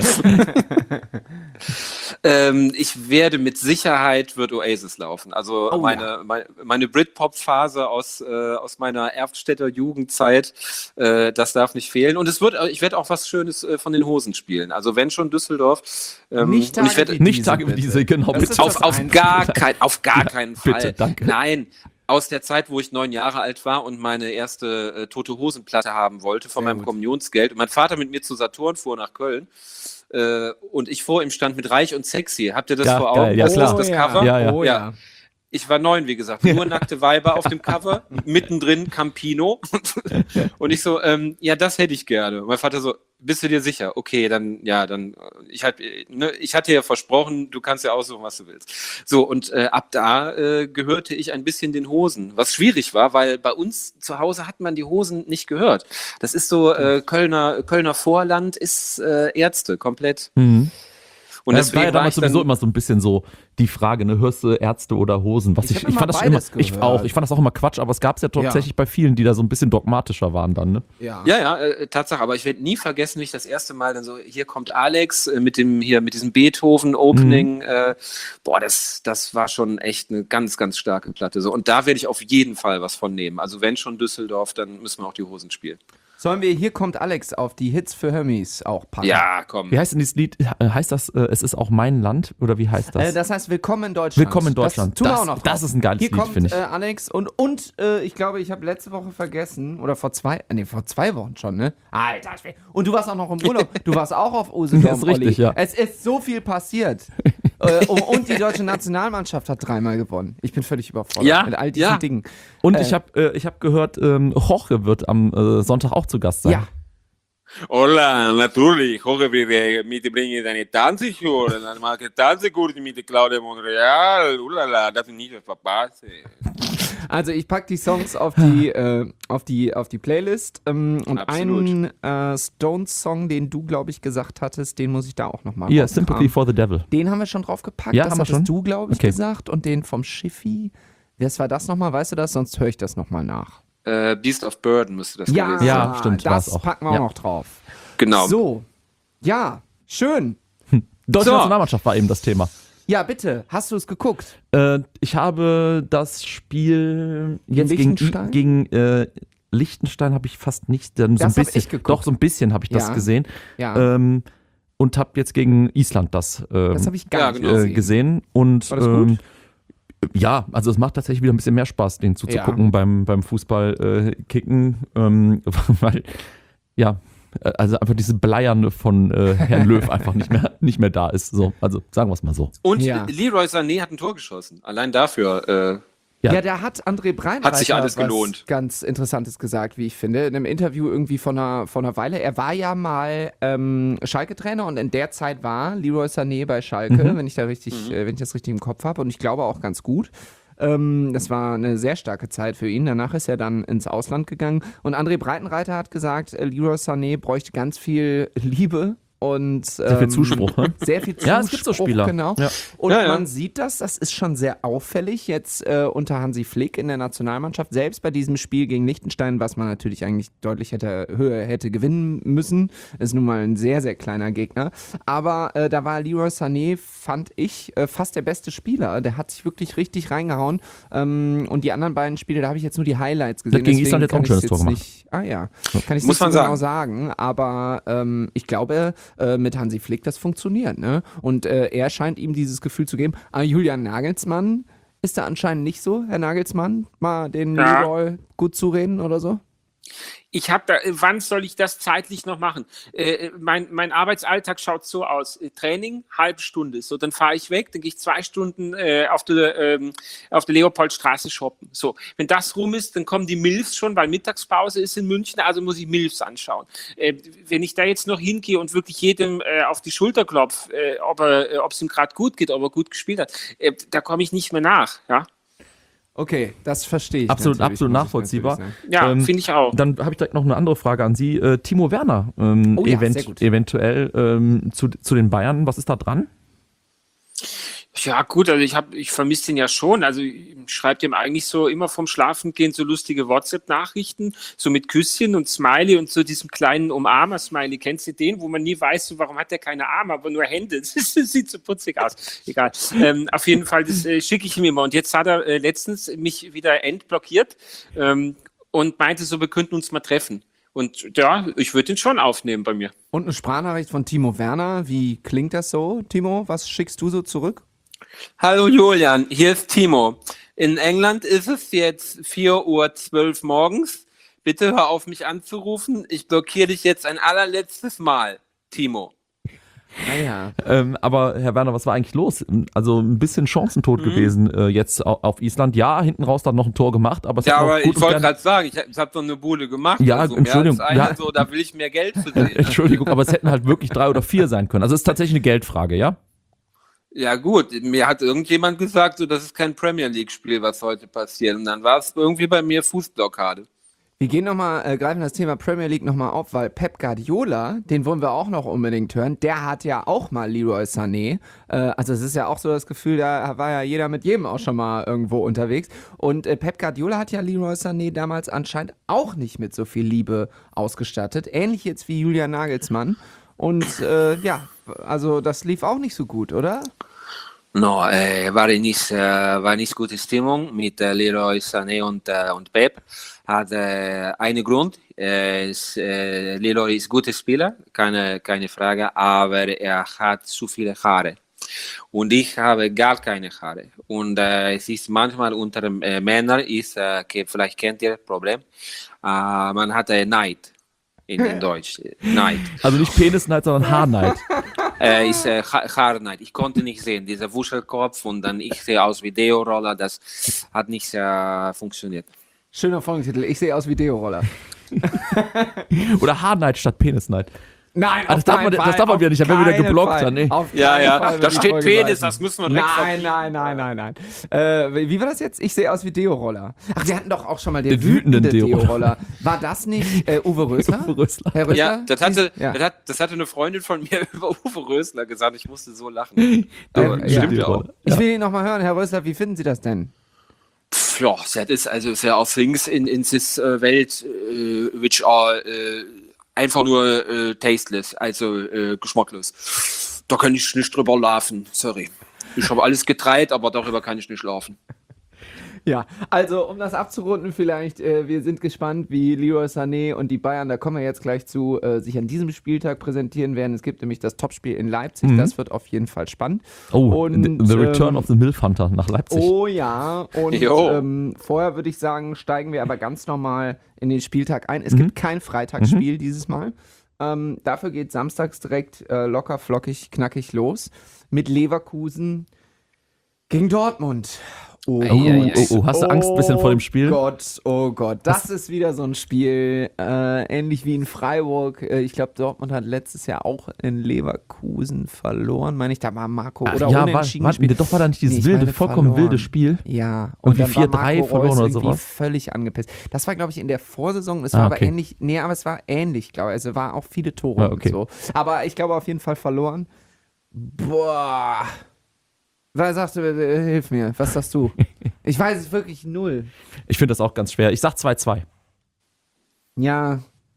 Ich werde mit Sicherheit wird Oasis laufen. Also meine Britpop-Phase aus meiner Erftstädter Jugendzeit, das darf nicht fehlen. Und ich werde auch was Schönes von den Hosen spielen. Also wenn schon Düsseldorf. Nicht Tage wie diese, genau. Auf gar keinen Fall. Bitte, danke. Nein. Aus der Zeit, wo ich 9 Jahre alt war und meine erste Tote Hosen-Platte haben wollte von meinem Kommunionsgeld. Und mein Vater mit mir zu Saturn fuhr nach Köln. Und ich vor ihm stand mit Reich und Sexy. Habt ihr das vor Augen? Geil. Ja, klar. Das Cover? Ja. Ich war 9, wie gesagt. Nur nackte Weiber auf dem Cover, mittendrin Campino. Und ich so, ja, das hätte ich gerne. Und mein Vater so, bist du dir sicher? Okay, dann, ich hatte ja versprochen, du kannst ja aussuchen, was du willst. So, und ab da gehörte ich ein bisschen den Hosen, was schwierig war, weil bei uns zu Hause hat man die Hosen nicht gehört. Das ist so, Kölner Vorland ist Ärzte, komplett. Mhm. Und das deswegen war ja damals war ich sowieso immer so ein bisschen so die Frage, ne, hörst du Ärzte oder Hosen? Ich fand das immer, ich fand das auch immer Quatsch, aber es gab es ja tatsächlich bei vielen, die da so ein bisschen dogmatischer waren dann, ne? Ja, Tatsache, aber ich werde nie vergessen, wie ich das erste Mal dann so, hier kommt Alex mit diesem Beethoven-Opening, das war schon echt eine ganz, ganz starke Platte. So. Und da werde ich auf jeden Fall was von nehmen. Also wenn schon Düsseldorf, dann müssen wir auch die Hosen spielen. Sollen wir Hier kommt Alex auf die Hits für Hermes auch packen? Ja, komm. Wie heißt denn dieses Lied? Heißt das, es ist auch mein Land? Oder wie heißt das? Das heißt Willkommen in Deutschland. Willkommen in Deutschland. Das tun wir auch noch drauf. Das ist ein geiles Hier Lied, finde ich. kommt Alex und ich glaube, ich habe letzte Woche vergessen, oder vor 2 Wochen schon, ne? Alter, und du warst auch noch im Urlaub. Du warst auch auf Usedom, Das ist richtig, Olli. ja. Es ist so viel passiert. Und die deutsche Nationalmannschaft hat 3-mal gewonnen. Ich bin völlig überfordert mit all diesen Dingen. Und ich hab gehört, Jorge wird am Sonntag auch zu Gast sein. Ja. Hola, natürlich. Jorge wird mitbringen deine Tanzschuhe. Dann mache ich Tanzkurs mit Claudia Monreal. Ulala, das ist nicht verpassen. Also ich packe die Songs auf die Playlist und Absolut. einen Stones-Song, den du, glaube ich, gesagt hattest, den muss ich da auch nochmal Ja, Sympathy for the Devil. Den haben wir schon drauf gepackt, Ja, das haben wir hattest schon? du, glaube ich, Okay. gesagt. Und den vom Schiffi. Was war das nochmal? Weißt du das? Sonst höre ich das nochmal nach. Beast of Burden müsste das Ja, gewesen sein. Ja, stimmt, war's das auch. packen wir Ja. auch noch drauf. Genau. So, ja, schön. Deutsche So. Nationalmannschaft war eben das Thema. Ja, bitte, hast du es geguckt? Ich habe das Spiel jetzt Liechtenstein? gegen Liechtenstein habe ich fast nicht, dann so ein Das hab bisschen. ich geguckt. Doch, so ein bisschen habe ich das Ja. gesehen. Ja, Und habe jetzt gegen Island das das habe ich gar nicht genau. gesehen. Und War das gut? ja, also es macht tatsächlich wieder ein bisschen mehr Spaß, den zuzugucken beim Fußball kicken, weil ja, also einfach diese Bleierne von Herrn Löw einfach nicht mehr da ist. So, also sagen wir es mal so. Und Ja. Leroy Sané hat ein Tor geschossen. Allein dafür. Ja. Ja, da hat André Breinreiter Hat sich alles was gelohnt. ganz Interessantes gesagt, wie ich finde, in einem Interview irgendwie von einer Weile. Er war ja mal Schalke-Trainer und in der Zeit war Leroy Sané bei Schalke, wenn ich das richtig im Kopf habe, und ich glaube auch ganz gut. Das war eine sehr starke Zeit für ihn. Danach ist er dann ins Ausland gegangen und André Breitenreiter hat gesagt, Leroy Sané bräuchte ganz viel Liebe und Sehr viel Zuspruch, ne? Sehr viel Zuspruch, Ja, es gibt so Spieler. Genau. Ja. Und Ja, ja. man sieht das ist schon sehr auffällig jetzt unter Hansi Flick in der Nationalmannschaft. Selbst bei diesem Spiel gegen Liechtenstein, was man natürlich eigentlich deutlich höher hätte gewinnen müssen, ist nun mal ein sehr, sehr kleiner Gegner. Aber da war Leroy Sané, fand ich, fast der beste Spieler. Der hat sich wirklich richtig reingehauen. Und die anderen beiden Spiele, da habe ich jetzt nur die Highlights gesehen. Der hat gegen deswegen Island jetzt auch ein kann ich's schönes Tor jetzt gemacht. nicht. Ah ja, kann ich Muss nicht so man genau sagen. Aber ich glaube, mit Hansi Flick das funktioniert, ne? Und er scheint ihm dieses Gefühl zu geben. Aber Julian Nagelsmann ist da anscheinend nicht so, Herr Nagelsmann, mal den Leroy gut zureden oder so? Ich habe da, wann soll ich das zeitlich noch machen? Mein Arbeitsalltag schaut so aus. Training, halbe Stunde. So, dann fahre ich weg, dann gehe ich 2 Stunden auf der Leopoldstraße shoppen. So, wenn das rum ist, dann kommen die Milfs schon, weil Mittagspause ist in München, also muss ich Milfs anschauen. Wenn ich da jetzt noch hingehe und wirklich jedem auf die Schulter klopfe, ob es ihm gerade gut geht, ob er gut gespielt hat, da komme ich nicht mehr nach, ja. Okay, das verstehe ich. Absolut natürlich, muss ich nachvollziehbar. natürlich sagen. Ja, finde ich auch. Dann habe ich direkt noch eine andere Frage an Sie. Timo Werner, Oh ja, sehr gut. eventuell zu den Bayern. Was ist da dran? Ja, gut, also ich vermisse den ja schon. Also ich schreibe dem eigentlich so immer vom Schlafengehen so lustige WhatsApp-Nachrichten, so mit Küsschen und Smiley und so diesem kleinen Umarmer-Smiley. Kennst du den, wo man nie weiß, so, warum hat der keine Arme, aber nur Hände? Das sieht so putzig aus. Egal. Auf jeden Fall, das schicke ich ihm immer. Und jetzt hat er letztens mich wieder entblockiert und meinte so, wir könnten uns mal treffen. Und ja, ich würde ihn schon aufnehmen bei mir. Und eine Sprachnachricht von Timo Werner. Wie klingt das so, Timo? Was schickst du so zurück? Hallo Julian, hier ist Timo. In England ist es jetzt 4:12 Uhr morgens. Bitte hör auf, mich anzurufen. Ich blockiere dich jetzt ein allerletztes Mal, Timo. Ja. Aber Herr Werner, was war eigentlich los? Also ein bisschen chancentot gewesen jetzt auf Island. Ja, hinten raus dann noch ein Tor gemacht, aber es Ja, hat noch aber gut ich wollte gerade sagen, ich habe doch eine Bude gemacht. Ja, also Entschuldigung. Mehr als eine, Ja. so, da will ich mehr Geld für sehen. Entschuldigung, aber es hätten halt wirklich 3 oder 4 sein können. Also es ist tatsächlich eine Geldfrage, ja? Ja gut, mir hat irgendjemand gesagt, so, das ist kein Premier League-Spiel, was heute passiert. Und dann war es irgendwie bei mir Fußblockade. Wir gehen nochmal, greifen das Thema Premier League nochmal auf, weil Pep Guardiola, den wollen wir auch noch unbedingt hören, der hat ja auch mal Leroy Sané. Also es ist ja auch so das Gefühl, da war ja jeder mit jedem auch schon mal irgendwo unterwegs. Und Pep Guardiola hat ja Leroy Sané damals anscheinend auch nicht mit so viel Liebe ausgestattet. Ähnlich jetzt wie Julian Nagelsmann. Und ja, also das lief auch nicht so gut, oder? No, war nicht gute Stimmung mit Leroy Sané und Pep. Hat einen Grund. Leroy ist ein guter Spieler, keine Frage, aber er hat zu viele Haare. Und ich habe gar keine Haare. Und es ist manchmal unter Männern, vielleicht kennt ihr das Problem, man hat Neid in Deutsch. Neid. Also nicht Penisneid, sondern Haarneid. Ist Haarneid. Ich konnte nicht sehen, dieser Wuschelkopf und dann ich sehe aus wie Deo-Roller, das hat nicht funktioniert. Schöner Folgentitel, ich sehe aus wie Deo-Roller. Oder Haarneid statt Penisneid. Nein, das darf man wieder nicht, da werden wir wieder geblockt. Dann, da steht Penis, das müssen wir direkt Nein. Wie war das jetzt? Ich sehe aus wie Deo-Roller. Ach, wir hatten doch auch schon mal den wütenden Deo-Roller. War das nicht Uwe Rösler? Uwe Rösler. Herr Rösler? Ja, das hatte eine Freundin von mir über Uwe Rösler gesagt, ich musste so lachen. Aber stimmt ja auch. Ich will ihn nochmal hören, Herr Rösler, wie finden Sie das denn? Ja, das ist ja auch things in this Welt, which are einfach nur tasteless, also geschmacklos. Da kann ich nicht drüber laufen, sorry. Ich habe alles getreut, aber darüber kann ich nicht laufen. Ja, also um das abzurunden vielleicht, wir sind gespannt, wie Leroy Sané und die Bayern, da kommen wir jetzt gleich zu, sich an diesem Spieltag präsentieren werden. Es gibt nämlich das Topspiel in Leipzig, das wird auf jeden Fall spannend. Oh, und, the Return of the Milf Hunter nach Leipzig. Oh ja, und vorher würde ich sagen, steigen wir aber ganz normal in den Spieltag ein. Es gibt kein Freitagsspiel dieses Mal. Dafür geht samstags direkt locker, flockig, knackig los mit Leverkusen gegen Dortmund. Oh, hast du Angst ein bisschen vor dem Spiel? Oh Gott, das ist wieder so ein Spiel, ähnlich wie in Freiburg. Ich glaube, Dortmund hat letztes Jahr auch in Leverkusen verloren, meine ich, da war Marco oder unentschieden. Doch war da nicht dieses vollkommen wilde Spiel? Ja. Und wie 4-3 verloren oder sowas? Völlig angepisst. Das war, glaube ich, in der Vorsaison, es war aber ähnlich, aber es war ähnlich, glaube ich, also war auch viele Tore und so. Aber ich glaube auf jeden Fall verloren. Boah. Was sagst du, hilf mir, was sagst du? Ich weiß es wirklich null. Ich finde das auch ganz schwer. Ich sag 2-2. Ja.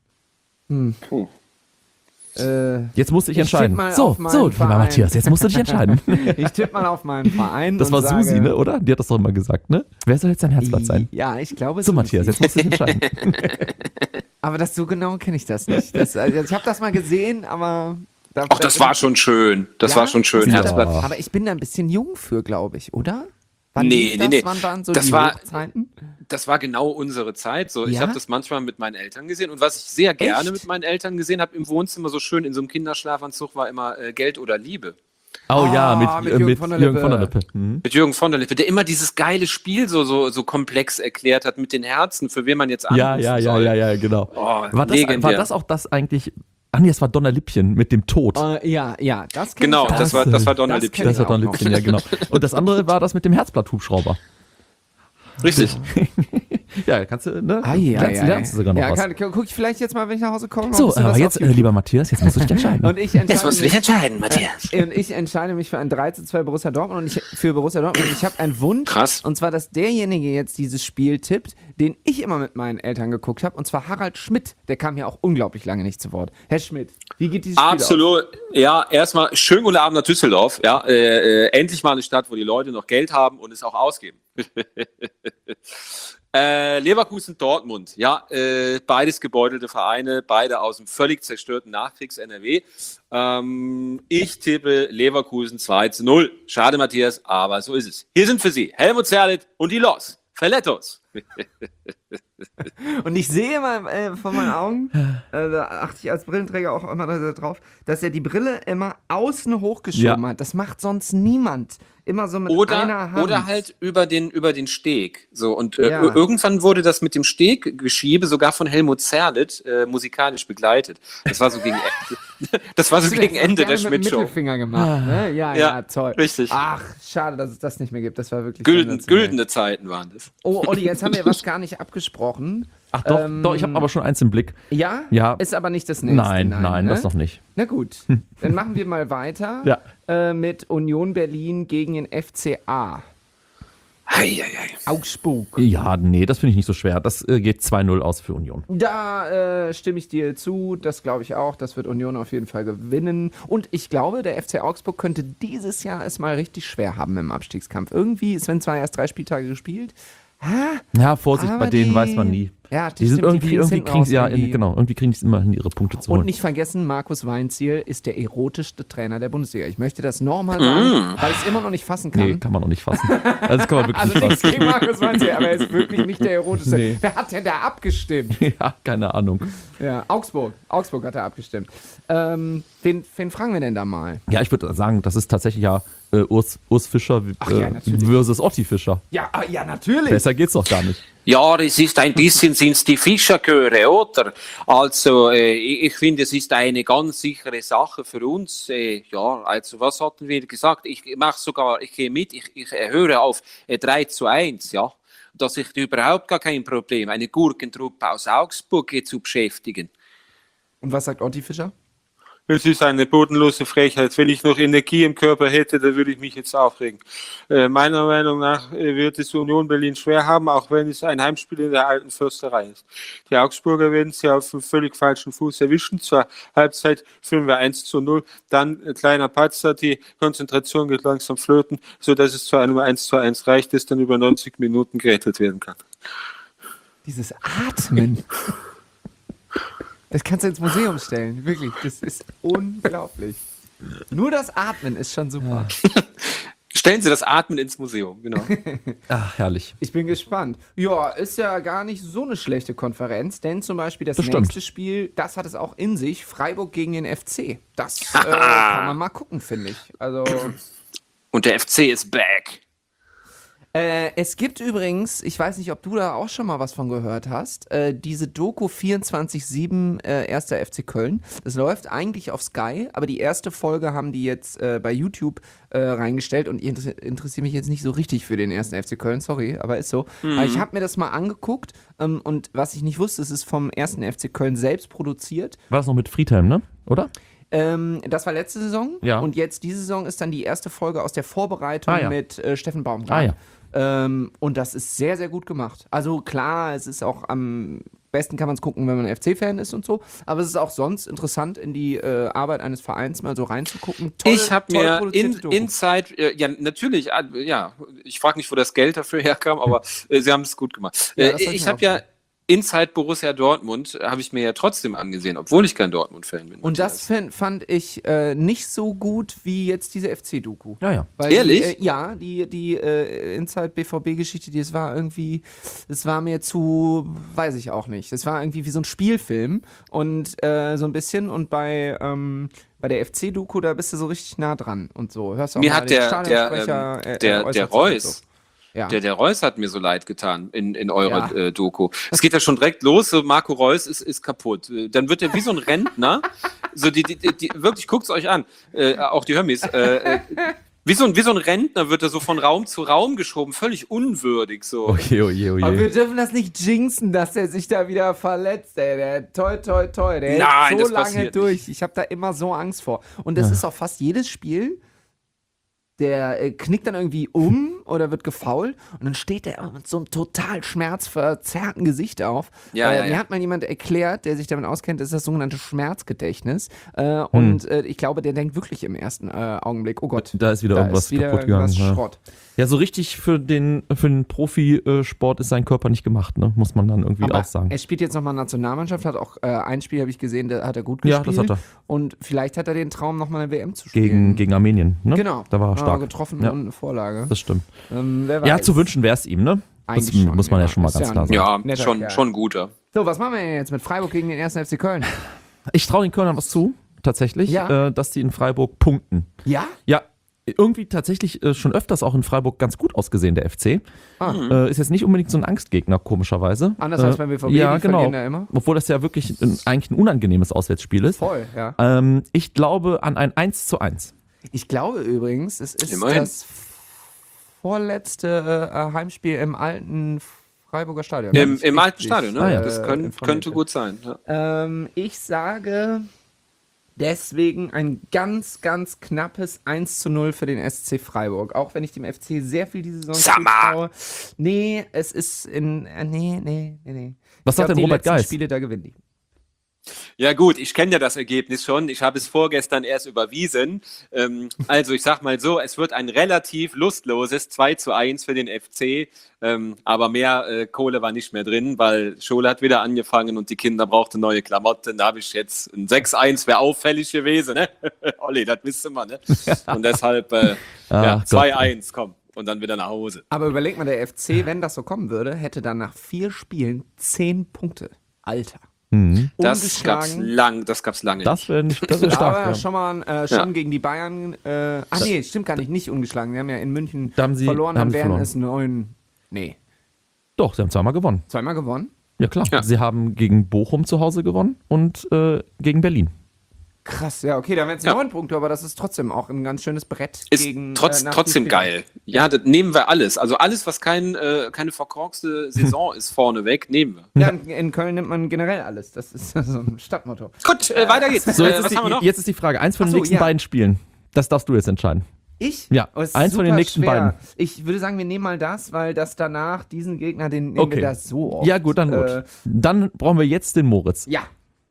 Jetzt musst du dich entscheiden. So, lieber Matthias, jetzt musst du dich entscheiden. Ich tippe mal auf meinen Verein. Das war Susi, ne, oder? Die hat das doch immer gesagt, ne? Wer soll jetzt dein Herzblatt sein? Ja, ich glaube so, Matthias, jetzt musst du dich entscheiden. Aber so genau kenne ich das nicht. Ich habe das mal gesehen, aber... Ach, das war schon schön. Das war schon schön, Herzblatt. Aber ich bin da ein bisschen jung für, glaube ich, oder? Nee. Wann waren so das die Hochzeiten? Das war genau unsere Zeit. So, ich habe das manchmal mit meinen Eltern gesehen. Und was ich sehr gerne mit meinen Eltern gesehen habe im Wohnzimmer, so schön in so einem Kinderschlafanzug, war immer Geld oder Liebe. Oh ja, mit Jürgen von der Lippe. Mit Jürgen von der Lippe, der immer dieses geile Spiel so komplex erklärt hat mit den Herzen, für wen man jetzt anrufen soll. Ja, genau. Oh, war das auch das eigentlich... Ach nee, das war Donnerlippchen mit dem Tod. Ja, das kenn ich. Das war Donnerlippchen. Das war Donnerlippchen, ja, genau. Und das andere war das mit dem Herzblatt-Hubschrauber. Richtig. Ja, kannst du, ne? Lernst du sogar noch was. Guck ich vielleicht jetzt mal, wenn ich nach Hause komme. So, aber jetzt, lieber Matthias, jetzt musst du dich entscheiden. Und ich entscheide mich für ein 3-2 Borussia Dortmund und für Borussia Dortmund. Ich habe einen Wunsch. Krass. Und zwar, dass derjenige jetzt dieses Spiel tippt, den ich immer mit meinen Eltern geguckt habe. Und zwar Harald Schmidt. Der kam ja auch unglaublich lange nicht zu Wort. Herr Schmidt, wie geht dieses Spiel Absolut. Ja, erstmal schönen guten Abend nach Düsseldorf. Ja, endlich mal eine Stadt, wo die Leute noch Geld haben und es auch ausgeben. Leverkusen, Dortmund, ja, beides gebeutelte Vereine, beide aus dem völlig zerstörten Nachkriegs-NRW. Ich tippe Leverkusen 2-0. Schade, Matthias, aber so ist es. Hier sind für Sie Helmut Zerlett und die Los Verlettos. Und ich sehe immer vor meinen Augen, da achte ich als Brillenträger auch immer darauf, dass er die Brille immer außen hochgeschoben hat. Das macht sonst niemand. Immer so mit einer Hand. Oder halt über den Steg. So, und irgendwann wurde das mit dem Steggeschiebe sogar von Helmut Zerlett musikalisch begleitet. Das war so gegen Ende der Schmidt-Show. Mittelfinger gemacht, ne? Ja, toll. Richtig. Ach, schade, dass es das nicht mehr gibt. Das war wirklich güldene Zeiten waren das. Oh, Olli, jetzt haben wir was gar nicht abgesprochen. Ach doch, ich habe aber schon eins im Blick. Ja? Ja. Ist aber nicht das nächste. Nein, ne? das noch nicht. Na gut, dann machen wir mal weiter mit Union Berlin gegen den FCA. Augsburg. Ja, nee, das finde ich nicht so schwer. Das geht 2-0 aus für Union. Da stimme ich dir zu. Das glaube ich auch. Das wird Union auf jeden Fall gewinnen. Und ich glaube, der FC Augsburg könnte dieses Jahr es mal richtig schwer haben im Abstiegskampf. Irgendwie, es werden zwar erst 3 Spieltage gespielt. Ja, Vorsicht, bei denen weiß man nie. Ja, die sind irgendwie kriegen sie es immer hin, ihre Punkte zu holen. Und nicht vergessen, Markus Weinzierl ist der erotischste Trainer der Bundesliga. Ich möchte das nochmal sagen, weil ich es immer noch nicht fassen kann. Nee, kann man noch nicht fassen. Das kann man wirklich nicht fassen. Nichts gegen Markus Weinzierl, aber er ist wirklich nicht der erotischste. Nee. Wer hat denn da abgestimmt? Ja, keine Ahnung. Ja, Augsburg hat er abgestimmt. Wen fragen wir denn da mal? Ja, ich würde sagen, das ist tatsächlich Urs Fischer versus Otti Fischer. Ja, natürlich. Besser geht's doch gar nicht. Ja, es ist ein bisschen sind's die Fischerchöre, oder? Also, ich finde, es ist eine ganz sichere Sache für uns. Also, was hatten wir gesagt? Ich gehe mit, ich höre auf 3-1, ja. Dass ich überhaupt gar kein Problem, eine Gurkentruppe aus Augsburg zu beschäftigen. Und was sagt Otti Fischer? Es ist eine bodenlose Frechheit. Wenn ich noch Energie im Körper hätte, dann würde ich mich jetzt aufregen. Meiner Meinung nach wird es Union Berlin schwer haben, auch wenn es ein Heimspiel in der alten Försterei ist. Die Augsburger werden sie auf einem völlig falschen Fuß erwischen. Zur Halbzeit führen wir 1-0, dann ein kleiner Patzer, die Konzentration geht langsam flöten, sodass es zu einem 1-1 reicht, das dann über 90 Minuten gerettet werden kann. Dieses Atmen. Das kannst du ins Museum stellen, wirklich. Das ist unglaublich. Nur das Atmen ist schon super. Stellen Sie das Atmen ins Museum, genau. Ach, herrlich. Ich bin gespannt. Ja, ist ja gar nicht so eine schlechte Konferenz, denn zum Beispiel das nächste Spiel, das hat es auch in sich, Freiburg gegen den FC. Das kann man mal gucken, finde ich. Also. Und der FC ist back. Es gibt übrigens, ich weiß nicht, ob du da auch schon mal was von gehört hast, diese Doku 24/7 1. FC Köln. Das läuft eigentlich auf Sky, aber die erste Folge haben die jetzt bei YouTube reingestellt und ich interessiere mich jetzt nicht so richtig für den 1. FC Köln, sorry, aber ist so. Aber ich habe mir das mal angeguckt und was ich nicht wusste, es ist vom 1. FC Köln selbst produziert. War das noch mit Friedhelm, ne? Oder? Das war letzte Saison und jetzt diese Saison ist dann die erste Folge aus der Vorbereitung mit Steffen Baumgart. Und das ist sehr, sehr gut gemacht. Also klar, es ist auch am besten kann man es gucken, wenn man FC-Fan ist und so, aber es ist auch sonst interessant, in die Arbeit eines Vereins mal so reinzugucken. Ich habe mir Inside, natürlich, ich frage nicht, wo das Geld dafür herkam, aber sie haben es gut gemacht. Ich habe ja Inside Borussia Dortmund habe ich mir ja trotzdem angesehen, obwohl ich kein Dortmund-Fan bin. Und das fand ich nicht so gut wie jetzt diese FC-Doku. Ja. Weil ehrlich? Die Inside BVB-Geschichte, das war mir zu, weiß ich auch nicht. Das war irgendwie wie so ein Spielfilm und so ein bisschen und bei der FC-Doku, da bist du so richtig nah dran und so. Hörst du auch mir mal hat den Stadionsprecher der Reus. Ja. Der Reus hat mir so leid getan in eurer Doku. Es geht ja schon direkt los, so Marco Reus ist kaputt. Dann wird er wie so ein Rentner, so die wirklich, guckt's euch an, auch die Hömmis, wie so ein Rentner wird er so von Raum zu Raum geschoben, völlig unwürdig so. Okay. Aber wir dürfen das nicht jinxen, dass er sich da wieder verletzt, ey. Der toi, der hält so lange durch. Ich habe da immer so Angst vor. Und das ist auch fast jedes Spiel. Der knickt dann irgendwie um oder wird gefoult und dann steht er mit so einem total schmerzverzerrten Gesicht auf. Mir hat mal jemand erklärt, der sich damit auskennt, das ist das sogenannte Schmerzgedächtnis. Und ich glaube, der denkt wirklich im ersten Augenblick, oh Gott, da ist wieder irgendwas kaputt gegangen. Schrott. Ja, so richtig für den Profisport ist sein Körper nicht gemacht, ne? Muss man dann irgendwie auch sagen. Er spielt jetzt nochmal Nationalmannschaft, hat auch ein Spiel, habe ich gesehen, da hat er gut gespielt. Ja, das hat er. Und vielleicht hat er den Traum, nochmal eine WM zu spielen. Gegen Armenien, ne? Genau. Da war er stark. Getroffen und eine Vorlage. Das stimmt. Wer weiß. Ja, zu wünschen wäre es ihm, ne? Das muss man ja schon mal ganz klar sagen. Ja, schon guter. So, was machen wir denn jetzt mit Freiburg gegen den 1. FC Köln? Ich traue den Kölnern was zu, tatsächlich, dass die in Freiburg punkten. Ja? Ja, irgendwie tatsächlich schon öfters auch in Freiburg ganz gut ausgesehen, der FC. Ist jetzt nicht unbedingt so ein Angstgegner, komischerweise. Anders als beim BVB, ja, die verlieren ja immer. Obwohl das ja wirklich eigentlich ein unangenehmes Auswärtsspiel ist. Voll, ja. Ich glaube an ein 1:1. Ich glaube übrigens, es ist Immerhin. das vorletzte Heimspiel im alten Freiburger Stadion. Im alten Stadion, ne? ja. Das könnte gut sein. Ja. Ich sage deswegen ein ganz, ganz knappes 1:0 für den SC Freiburg. Auch wenn ich dem FC sehr viel diese Saison zutraue. Nee, es ist nee. Was sagt denn Robert Geis? Spiele, da gewinnen die. Ja gut, ich kenne ja das Ergebnis schon. Ich habe es vorgestern erst überwiesen. Also ich sag mal so, es wird ein relativ lustloses 2:1 für den FC. Aber mehr Kohle war nicht mehr drin, weil Schule hat wieder angefangen und die Kinder brauchten neue Klamotten. Da habe ich jetzt ein 6:1, wäre auffällig gewesen. Ne? Olli, das wissen wir. Ne? Und deshalb 2:1, komm. Und dann wieder nach Hause. Aber überleg mal, der FC, wenn das so kommen würde, hätte dann nach 4 Spielen 10 Punkte. Alter. Das gab's lange. Das wäre stark. Aber Ja. schon mal gegen die Bayern. Nee, stimmt gar nicht ungeschlagen. Die haben ja in München haben sie verloren, dann wären verloren. es 9. Nee. Doch, sie haben zweimal gewonnen. Zweimal gewonnen? Ja, klar. Ja. Sie haben gegen Bochum zu Hause gewonnen und gegen Berlin. Krass, ja, okay, da wären es 9 Punkte, aber das ist trotzdem auch ein ganz schönes Brett Ist gegen. trotzdem geil. Ja, das nehmen wir alles. Also alles, was keine verkorkste Saison ist, vorneweg, nehmen wir. Ja, in Köln nimmt man generell alles. Das ist so ein Stadtmotto. Gut, weiter geht's. So, Was haben wir noch? jetzt ist die Frage, eins von den nächsten beiden Spielen. Das darfst du jetzt entscheiden. Ich? Ja, Oh, es ist eins von den super nächsten schwer. beiden. Ich würde sagen, wir nehmen mal das, weil das danach, diesen Gegner, den nehmen wir das so oft. Ja, gut, dann gut. Dann brauchen wir jetzt den Moritz. Ja.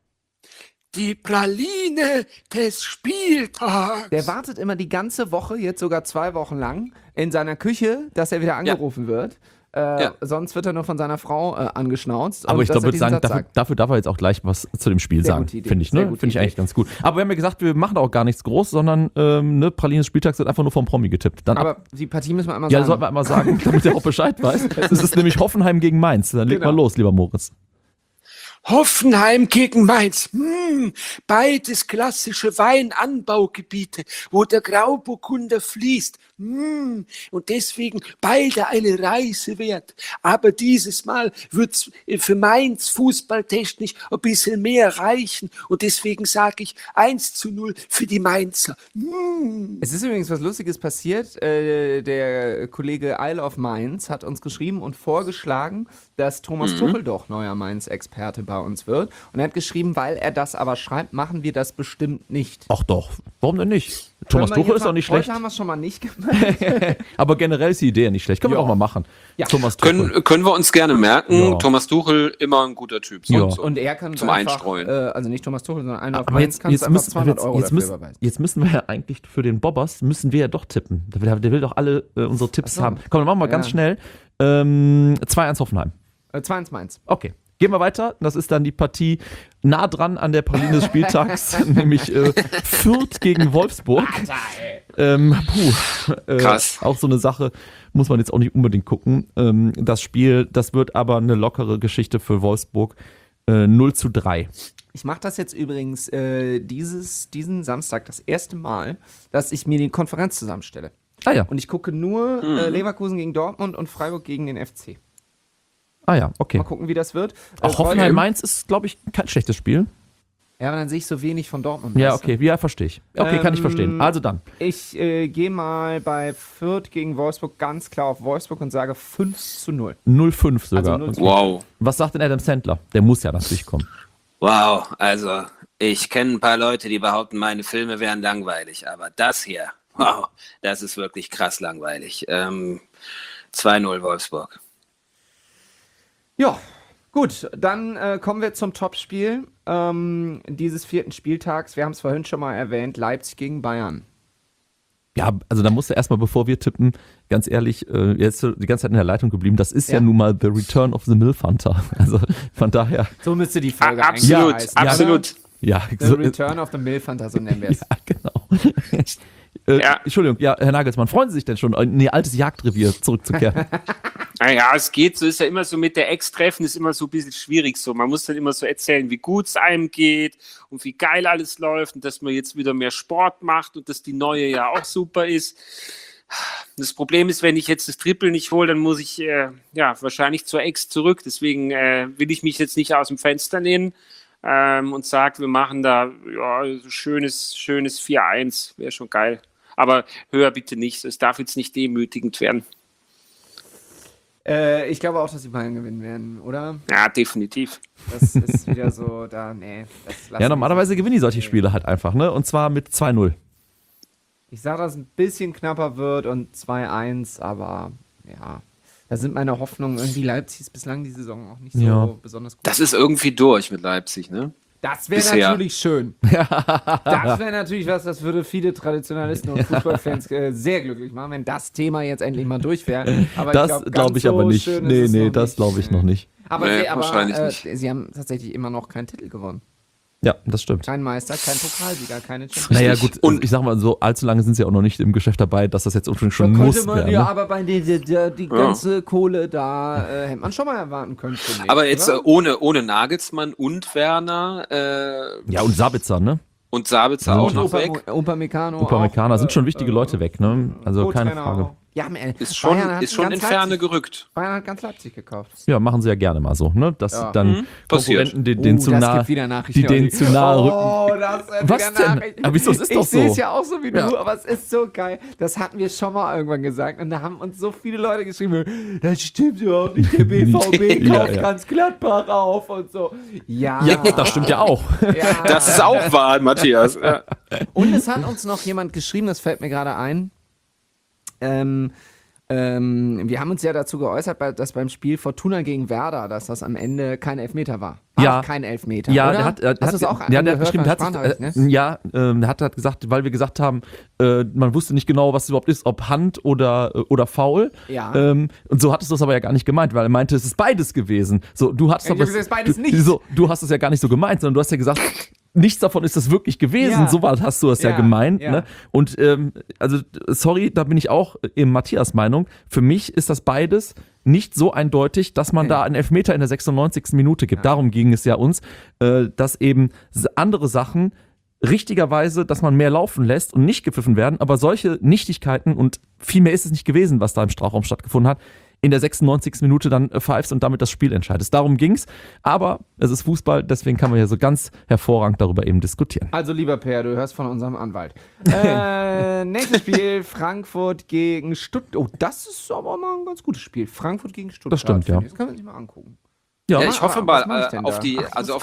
Die Praline des Spieltags. Der wartet immer die ganze Woche, jetzt sogar 2 Wochen lang, in seiner Küche, dass er wieder angerufen wird. Sonst wird er nur von seiner Frau angeschnauzt. Aber ich glaube, würde sagen, dafür darf er jetzt auch gleich was zu dem Spiel sagen. Finde ich, ne? Finde ich eigentlich ganz gut. Aber wir haben ja gesagt, wir machen auch gar nichts groß, sondern Praline des Spieltags wird einfach nur vom Promi getippt. Dann aber die Partie müssen wir einmal sagen. Ja, das sollten wir einmal sagen, damit er auch Bescheid weiß. Es ist nämlich Hoffenheim gegen Mainz. Dann leg mal los, lieber Moritz. Hoffenheim gegen Mainz. Beides klassische Weinanbaugebiete, wo der Grauburgunder fließt. Und deswegen beide eine Reise wert. Aber dieses Mal wird's für Mainz fußballtechnisch ein bisschen mehr reichen. Und deswegen sage ich 1:0 für die Mainzer. Es ist übrigens was Lustiges passiert. Der Kollege Isle of Mainz hat uns geschrieben und vorgeschlagen, dass Thomas Tuchel doch neuer Mainz-Experte bei uns wird. Und er hat geschrieben, weil er das aber schreibt, machen wir das bestimmt nicht. Ach doch, warum denn nicht? Thomas Tuchel ist doch nicht schlecht. Heute haben wir es schon mal nicht gemacht. Aber generell ist die Idee ja nicht schlecht. Können wir auch mal machen. Ja. Thomas Tuchel. Können wir uns gerne merken. Ja. Thomas Tuchel, immer ein guter Typ. Und er kann zum einfach, Einstreuen. Also nicht Thomas Tuchel, sondern einer auf Aber Mainz kannst du einfach 200 Euro dafür überweisen. Jetzt müssen wir ja eigentlich für den Bobbers, müssen wir ja doch tippen. Der will doch alle unsere Tipps haben. Komm, dann machen wir ganz schnell. 2:1 Hoffenheim. 2:1 Mainz. Okay. Gehen wir weiter. Das ist dann die Partie nah dran an der Praline des Spieltags, nämlich Fürth gegen Wolfsburg. Krass. Auch so eine Sache, muss man jetzt auch nicht unbedingt gucken. Das Spiel, das wird aber eine lockere Geschichte für Wolfsburg. 0:3. Ich mache das jetzt übrigens diesen Samstag das erste Mal, dass ich mir die Konferenz zusammenstelle. Ah ja. Und ich gucke nur Leverkusen gegen Dortmund und Freiburg gegen den FC. Ah ja, okay. Mal gucken, wie das wird. Auch Hoffenheim-Mainz ist, glaube ich, kein schlechtes Spiel. Ja, aber dann sehe ich so wenig von Dortmund. Ja, okay, ja, verstehe ich. Okay, kann ich verstehen. Also dann. Ich gehe mal bei Fürth gegen Wolfsburg ganz klar auf Wolfsburg und sage 5:0. 0:5 sogar. Also 0:5. Wow. Was sagt denn Adam Sandler? Der muss ja natürlich kommen. Wow, also ich kenne ein paar Leute, die behaupten, meine Filme wären langweilig, aber das hier, wow, das ist wirklich krass langweilig. 2:0 Wolfsburg. Ja, gut, dann kommen wir zum Topspiel dieses 4. Spieltags. Wir haben es vorhin schon mal erwähnt, Leipzig gegen Bayern. Ja, also da musst du erstmal, bevor wir tippen, ganz ehrlich, jetzt die ganze Zeit in der Leitung geblieben, das ist ja nun mal The Return of the Milf Hunter. Also von daher. So müsste die Folge absolut, heißen. absolut. Ja, The Return of the Milf Hunter, so nennen wir es. Ja, genau. Entschuldigung, ja, Herr Nagelsmann, freuen Sie sich denn schon, in Ihr altes Jagdrevier zurückzukehren? Naja, es geht, so ist ja immer so mit der Ex-Treffen, ist immer so ein bisschen schwierig so. Man muss dann immer so erzählen, wie gut es einem geht und wie geil alles läuft und dass man jetzt wieder mehr Sport macht und dass die neue ja auch super ist. Das Problem ist, wenn ich jetzt das Triple nicht hole, dann muss ich wahrscheinlich zur Ex zurück. Deswegen will ich mich jetzt nicht aus dem Fenster lehnen und sage, wir machen da so schönes 4-1. Wäre schon geil. Aber höher bitte nicht. Es darf jetzt nicht demütigend werden. Ich glaube auch, dass die Bayern gewinnen werden, oder? Ja, definitiv. Das ist wieder so, Ja, normalerweise gewinnen die solche Spiele halt einfach, ne? Und zwar mit 2-0. Ich sage, dass es ein bisschen knapper wird und 2-1, aber ja, da sind meine Hoffnungen. Irgendwie Leipzig ist bislang die Saison auch nicht so besonders gut. Das ist irgendwie durch mit Leipzig, ne? Das wäre natürlich schön. Das wäre natürlich was, das würde viele Traditionalisten und Fußballfans sehr glücklich machen, wenn das Thema jetzt endlich mal durch wäre. Aber das glaube ich aber nicht. Nee, das glaube ich noch nicht. Aber, wahrscheinlich nicht. Sie haben tatsächlich immer noch keinen Titel gewonnen. Ja, das stimmt. Kein Meister, kein Pokalsieger, keine Champions. Naja, gut, und ich sag mal so, allzu lange sind sie auch noch nicht im Geschäft dabei, dass das jetzt schon muss werden. Ja, aber bei die ganze Kohle da hätte man schon mal erwarten können. Aber jetzt ohne Nagelsmann und Werner. Ja, und Sabitzer, ne? Und Sabitzer auch noch weg. Upamecano sind schon wichtige Leute weg, ne? Also keine Frage. Auch. Ja, ist schon in Ferne gerückt. Bayern hat ganz Leipzig gekauft. Ja, machen sie ja gerne mal so, ne? Dass dann Konkurrenten denen zu nah rücken. Oh, das was denn? Aber wieso, es ist doch so. Ich sehe es ja auch so wie du, aber es ist so geil. Das hatten wir schon mal irgendwann gesagt und da haben uns so viele Leute geschrieben, das stimmt überhaupt nicht, der BVB kauft ganz Gladbach auf und so. Ja, das stimmt ja auch. Ja. Das ist auch wahr, Matthias. Ja. Und es hat uns noch jemand geschrieben, das fällt mir gerade ein, wir haben uns ja dazu geäußert, dass beim Spiel Fortuna gegen Werder, dass das am Ende kein Elfmeter war. Kein Elfmeter. Ja, oder? Der hat gesagt, weil wir gesagt haben, man wusste nicht genau, was es überhaupt ist, ob Hand oder Foul. Ja. Und so hattest du es aber ja gar nicht gemeint, weil er meinte, es ist beides gewesen. So, du hattest aber gesagt, beides nicht. Du hast es ja gar nicht so gemeint, sondern du hast ja gesagt, nichts davon ist das wirklich gewesen. Ja. So hast du es ja gemeint. Ja. Ne? Und also, sorry, da bin ich auch im Matthias Meinung. Für mich ist das beides nicht so eindeutig, dass man da einen Elfmeter in der 96. Minute gibt. Darum ging es ja uns, dass eben andere Sachen richtigerweise, dass man mehr laufen lässt und nicht gepfiffen werden, aber solche Nichtigkeiten, und viel mehr ist es nicht gewesen, was da im Strafraum stattgefunden hat, in der 96. Minute dann pfeifst und damit das Spiel entscheidest. Darum ging's, aber es ist Fußball, deswegen kann man ja so ganz hervorragend darüber eben diskutieren. Also lieber Per, du hörst von unserem Anwalt. Nächstes Spiel, Frankfurt gegen Stuttgart. Oh, das ist aber mal ein ganz gutes Spiel. Frankfurt gegen Stuttgart. Das stimmt, ja. Das kann man sich mal angucken. Ja, ich hoffe mal auf die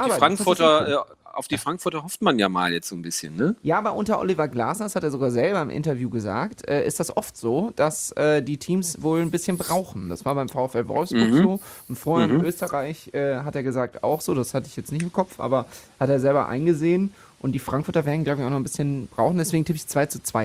Frankfurter hofft man ja mal jetzt so ein bisschen, ne? Ja, aber unter Oliver Glasner, das hat er sogar selber im Interview gesagt, ist das oft so, dass die Teams wohl ein bisschen brauchen. Das war beim VfL Wolfsburg so und vorher in Österreich hat er gesagt auch so, das hatte ich jetzt nicht im Kopf, aber hat er selber eingesehen und die Frankfurter werden, glaube ich, auch noch ein bisschen brauchen, deswegen tippe ich 2-2.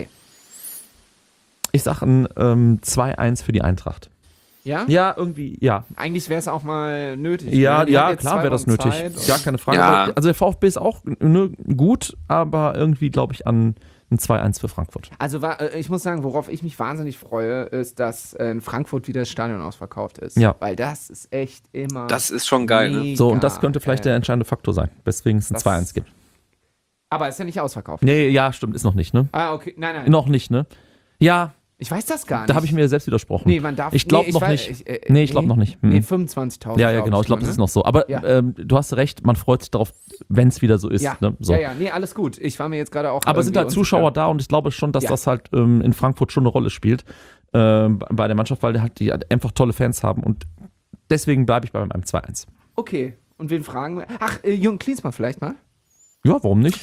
Ich sage ein 2-1 für die Eintracht. Ja? Ja, irgendwie, ja. Eigentlich wäre es auch mal nötig. Ja, klar wäre das nötig. Ja, keine Frage. Ja. Also der VfB ist auch gut, aber irgendwie glaube ich an ein 2-1 für Frankfurt. Also ich muss sagen, worauf ich mich wahnsinnig freue, ist, dass in Frankfurt wieder das Stadion ausverkauft ist. Ja. Weil das ist echt immer Das ist schon geil, ne? So, und das könnte vielleicht der entscheidende Faktor sein, weswegen es ein 2-1 gibt. Aber ist ja nicht ausverkauft. Nee, ja, stimmt, ist noch nicht, ne? Ah, okay. Nein. Noch nicht, ne? Ja. Ich weiß das gar nicht. Da habe ich mir selbst widersprochen. Nee, man darf Ich glaube noch nicht. Ich glaube noch nicht. Nee, 25.000. Ja, genau. Ich glaube, das ist noch so. Aber du hast recht, man freut sich darauf, wenn es wieder so ist. Ja. Ne? So. Ja, nee, alles gut. Ich war mir jetzt gerade auch. Aber sind da Zuschauer da und ich glaube schon, dass das halt in Frankfurt schon eine Rolle spielt bei der Mannschaft, weil die einfach tolle Fans haben und deswegen bleibe ich bei einem 2-1. Okay. Und wen fragen wir? Ach, Jürgen Klinsmann vielleicht mal? Ja, warum nicht?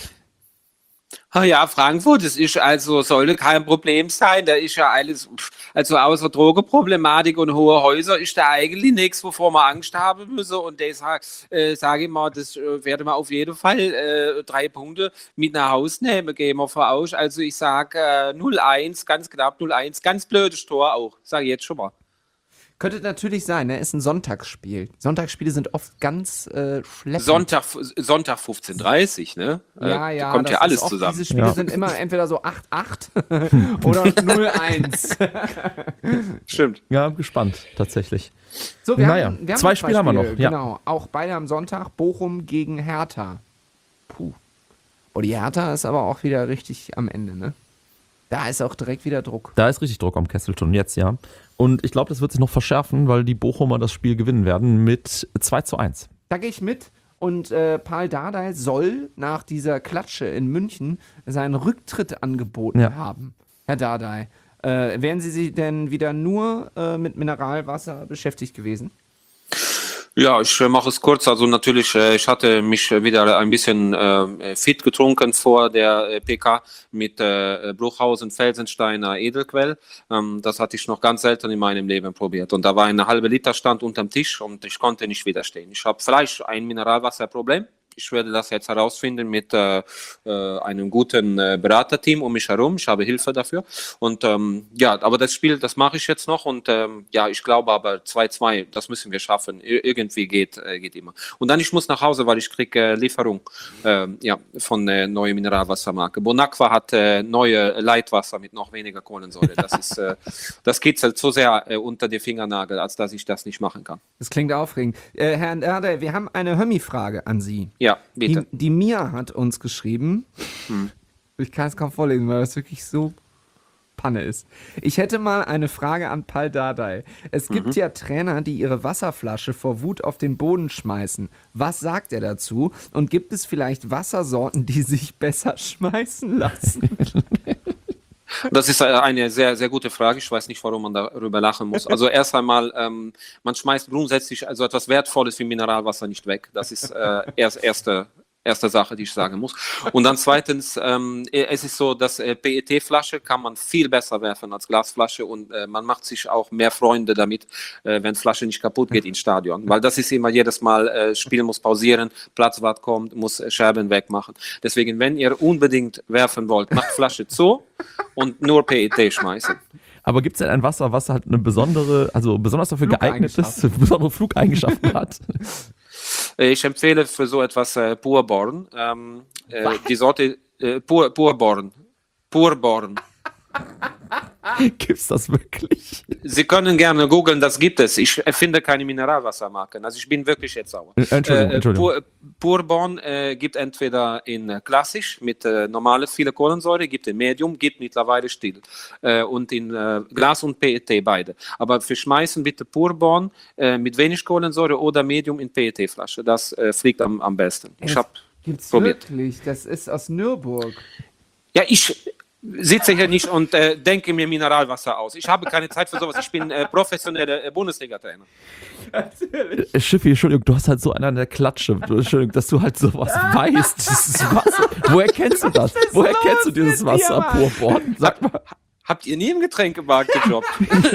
Ja, Frankfurt, das ist also, sollte kein Problem sein. Da ist ja alles, also außer Drogenproblematik und hohe Häuser ist da eigentlich nichts, wovor man Angst haben müsse. Und deshalb sage ich mal, das werde man auf jeden Fall 3 Punkte mit nach Hause nehmen, gehen wir voraus. Also ich sage 0-1, ganz knapp 0-1, ganz blödes Tor auch, sage ich jetzt schon mal. Könnte natürlich sein, ne? Ist ein Sonntagsspiel. Sonntagsspiele sind oft ganz schleppend. Sonntag 15:30, ne? Ja, da kommt ja alles zusammen. Diese Spiele sind immer entweder so 8-8 oder 0-1. Stimmt. Ja, gespannt, tatsächlich. So, wir haben 2 Spiele haben wir noch. Ja. Genau, auch beide am Sonntag. Bochum gegen Hertha. Puh. Oh, die Hertha ist aber auch wieder richtig am Ende, ne? Da ist auch direkt wieder Druck. Da ist richtig Druck am Kessel schon jetzt, ja. Und ich glaube, das wird sich noch verschärfen, weil die Bochumer das Spiel gewinnen werden mit 2:1. Da gehe ich mit. Und Pal Dardai soll nach dieser Klatsche in München seinen Rücktritt angeboten haben. Herr Dardai, wären Sie denn wieder nur mit Mineralwasser beschäftigt gewesen? Ja, ich mache es kurz. Also natürlich, ich hatte mich wieder ein bisschen fit getrunken vor der PK mit Bruchhausen Felsensteiner Edelquell. Das hatte ich noch ganz selten in meinem Leben probiert. Und da war eine halbe Liter stand unterm Tisch und ich konnte nicht widerstehen. Ich habe vielleicht ein Mineralwasserproblem. Ich werde das jetzt herausfinden mit einem guten Beraterteam um mich herum. Ich habe Hilfe dafür. Und aber das Spiel, das mache ich jetzt noch. Und ich glaube aber 2:2, das müssen wir schaffen. Irgendwie geht immer. Und dann, ich muss nach Hause, weil ich kriege Lieferung von der neuen Mineralwassermarke. Bonaqua hat neue Leitwasser mit noch weniger Kohlensäure. Das kitzelt so sehr unter die Fingernagel, als dass ich das nicht machen kann. Das klingt aufregend. Herr Dardai, wir haben eine Hömi-Frage an Sie. Ja, bitte. Die Mia hat uns geschrieben, ich kann es kaum vorlesen, weil das wirklich so Panne ist. Ich hätte mal eine Frage an Pal Dardai. Es gibt ja Trainer, die ihre Wasserflasche vor Wut auf den Boden schmeißen. Was sagt er dazu? Und gibt es vielleicht Wassersorten, die sich besser schmeißen lassen? Das ist eine sehr, sehr gute Frage. Ich weiß nicht, warum man darüber lachen muss. Also erst einmal, man schmeißt grundsätzlich also etwas Wertvolles wie Mineralwasser nicht weg. Das ist erste Sache, die ich sagen muss. Und dann zweitens, es ist so, dass PET-Flasche kann man viel besser werfen als Glasflasche und man macht sich auch mehr Freunde damit, wenn Flasche nicht kaputt geht ins Stadion. Weil das ist immer jedes Mal, Spiel muss pausieren, Platzwart kommt, muss Scherben wegmachen. Deswegen, wenn ihr unbedingt werfen wollt, macht Flasche zu und nur PET schmeißen. Aber gibt es denn ein Wasser, was halt eine besondere, also besonders dafür geeignet ist, besondere Flugeigenschaften hat? Ich empfehle für so etwas Purborn. Die Sorte Purborn. Purborn. Gibt's das wirklich? Sie können gerne googeln, das gibt es. Ich erfinde keine Mineralwassermarken. Also ich bin wirklich jetzt sauer. Entschuldigung. Purborn gibt entweder in klassisch mit normale viele Kohlensäure, gibt in Medium, gibt mittlerweile still. Und in Glas und PET beide. Aber für Schmeißen bitte Purborn mit wenig Kohlensäure oder Medium in PET-Flasche. Das fliegt am besten. Ich habe probiert. Wirklich? Das ist aus Nürburg. Ja, ich sitze hier nicht und denke mir Mineralwasser aus. Ich habe keine Zeit für sowas. Ich bin professioneller Bundesliga-Trainer. Schiffi, Entschuldigung, du hast halt so einen an der Klatsche. Entschuldigung, dass du halt sowas weißt. Dieses Wasser. Woher kennst du das? Woher kennst du dieses Wasser, Purborn? Sag mal. Habt ihr nie im Getränkemarkt gejobbt?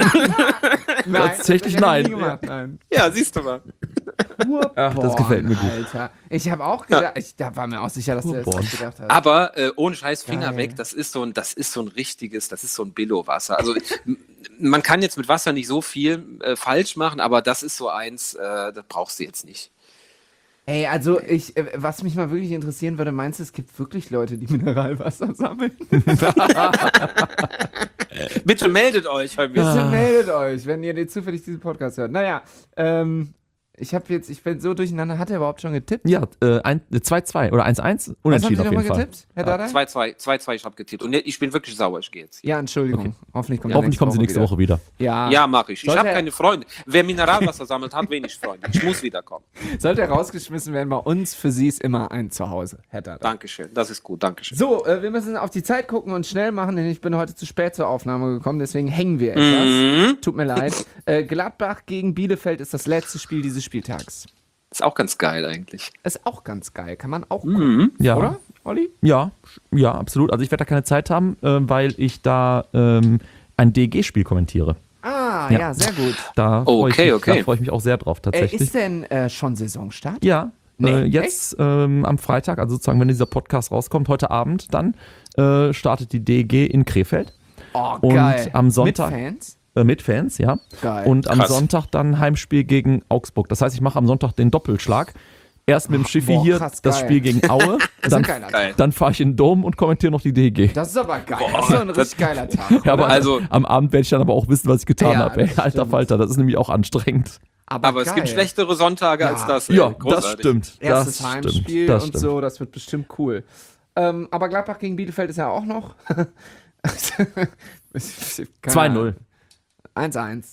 Nein, tatsächlich nein. Nein. Ja, siehst du mal. Ach, das gefällt mir gut. Alter. Ich habe auch gedacht, da war mir auch sicher, dass du das gedacht hast. Aber ohne Scheiß Finger weg, das ist so ein richtiges, das ist so ein Billo-Wasser. Also man kann jetzt mit Wasser nicht so viel falsch machen, aber das ist so eins, das brauchst du jetzt nicht. Ey, also was mich mal wirklich interessieren würde, meinst du, es gibt wirklich Leute, die Mineralwasser sammeln? Bitte meldet euch bei mir. Bitte meldet euch, wenn ihr zufällig diesen Podcast hört. Naja, ich bin so durcheinander. Hat er überhaupt schon getippt? Ja, 2-2 oder 1-1. Unentschieden auf jeden Fall. Getippt, Herr Dardai? 2-2, ich habe getippt. Und ich bin wirklich sauer, ich gehe jetzt. Ja, Entschuldigung. Okay. Hoffentlich kommen Sie nächste Woche wieder. Ja, mache ich. Ich habe keine Freunde. Wer Mineralwasser sammelt, hat wenig Freunde. Ich muss wiederkommen. Sollte er rausgeschmissen werden, bei uns, für Sie ist immer ein Zuhause, Herr Dardai. Dankeschön, das ist gut, Dankeschön. So, wir müssen auf die Zeit gucken und schnell machen, denn ich bin heute zu spät zur Aufnahme gekommen, deswegen hängen wir etwas. Tut mir leid. Gladbach gegen Bielefeld ist das letzte Spiel dieses Spieltags. Ist auch ganz geil eigentlich. Ist auch ganz geil. Kann man auch gucken, ja. Oder, Olli? Ja, absolut. Also ich werde da keine Zeit haben, weil ich da ein DEG-Spiel kommentiere. Ja, sehr gut. Da freue ich mich auch sehr drauf, tatsächlich. Ist denn schon Saisonstart? Ja, jetzt am Freitag, also sozusagen, wenn dieser Podcast rauskommt, heute Abend dann, startet die DEG in Krefeld. Oh, und geil. am Sonntag. Mit Fans? mit Fans, ja. Geil. Und am Krass. Sonntag dann Heimspiel gegen Augsburg. Das heißt, ich mache am Sonntag den Doppelschlag. Erst mit dem Schiffi hier krass, das geil. Spiel gegen Aue. Das ist ein geiler Tag. Dann fahre ich in den Dom und kommentiere noch die DEG. Das ist aber geil. Das ist doch ein richtig geiler Tag. Ja, aber oder? Also- am Abend werde ich dann aber auch wissen, was ich getan Ja, habe. das Alter stimmt. Falter, das ist nämlich auch anstrengend. Aber es gibt schlechtere Sonntage als das. Ja, Großartig. das stimmt. Erstes das Heimspiel stimmt, das und stimmt. so, das wird bestimmt cool. Aber Gladbach gegen Bielefeld ist ja auch noch. 2-0. 1-1.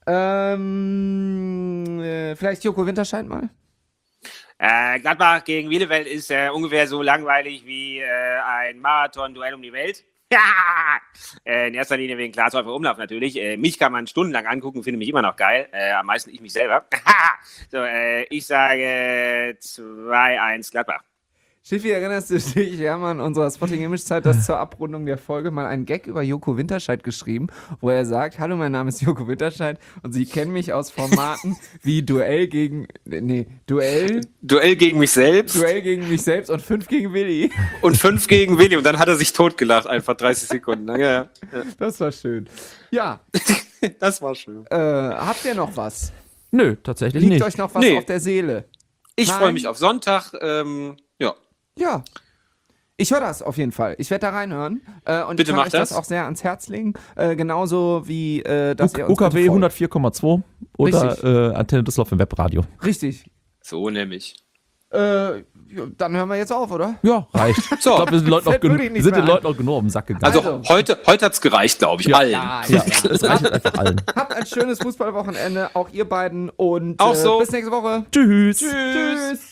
Vielleicht Joko Winterscheid mal? Gladbach gegen Bielefeld ist ungefähr so langweilig wie ein Marathon-Duell um die Welt. In erster Linie wegen Klaas-Häufer Umlauf natürlich. Mich kann man stundenlang angucken, finde mich immer noch geil. Am meisten ich mich selber. So, ich sage 2-1 Gladbach. Schiffi, erinnerst du dich? Wir haben an unserer Spotting-Image-Zeit das zur Abrundung der Folge mal einen Gag über Joko Winterscheid geschrieben, wo er sagt, hallo, mein Name ist Joko Winterscheid und Sie kennen mich aus Formaten wie Duell gegen mich selbst und 5 gegen Willi. Und 5 gegen Willi. Und dann hat er sich totgelacht, einfach 30 Sekunden lang. Ja. Das war schön. Ja, Das war schön. habt ihr noch was? Nö, tatsächlich Liegt nicht. euch noch was Nee. auf der Seele? Ich Nein. freue mich auf Sonntag. Ja. Ja. Ich höre das auf jeden Fall. Ich werde da reinhören. Und Bitte ich kann mach euch das das. auch sehr ans Herz legen. Genauso wie, dass ihr uns UKW bitte folgt. 104,2 oder Antenne Düsseldorf im Webradio. Richtig. So nämlich. Ja, dann hören wir jetzt auf, oder? Ja, reicht. Ich So. glaube, wir sind, Fällt wirklich nicht sind mehr ne? den Leuten auch genug auf den Sack gegangen. Also, heute hat's gereicht, glaube ich. Allen. Ja. das reicht jetzt einfach allen. Habt ein schönes Fußballwochenende, auch ihr beiden. Und Auch so. bis nächste Woche. Tschüss. Tschüss.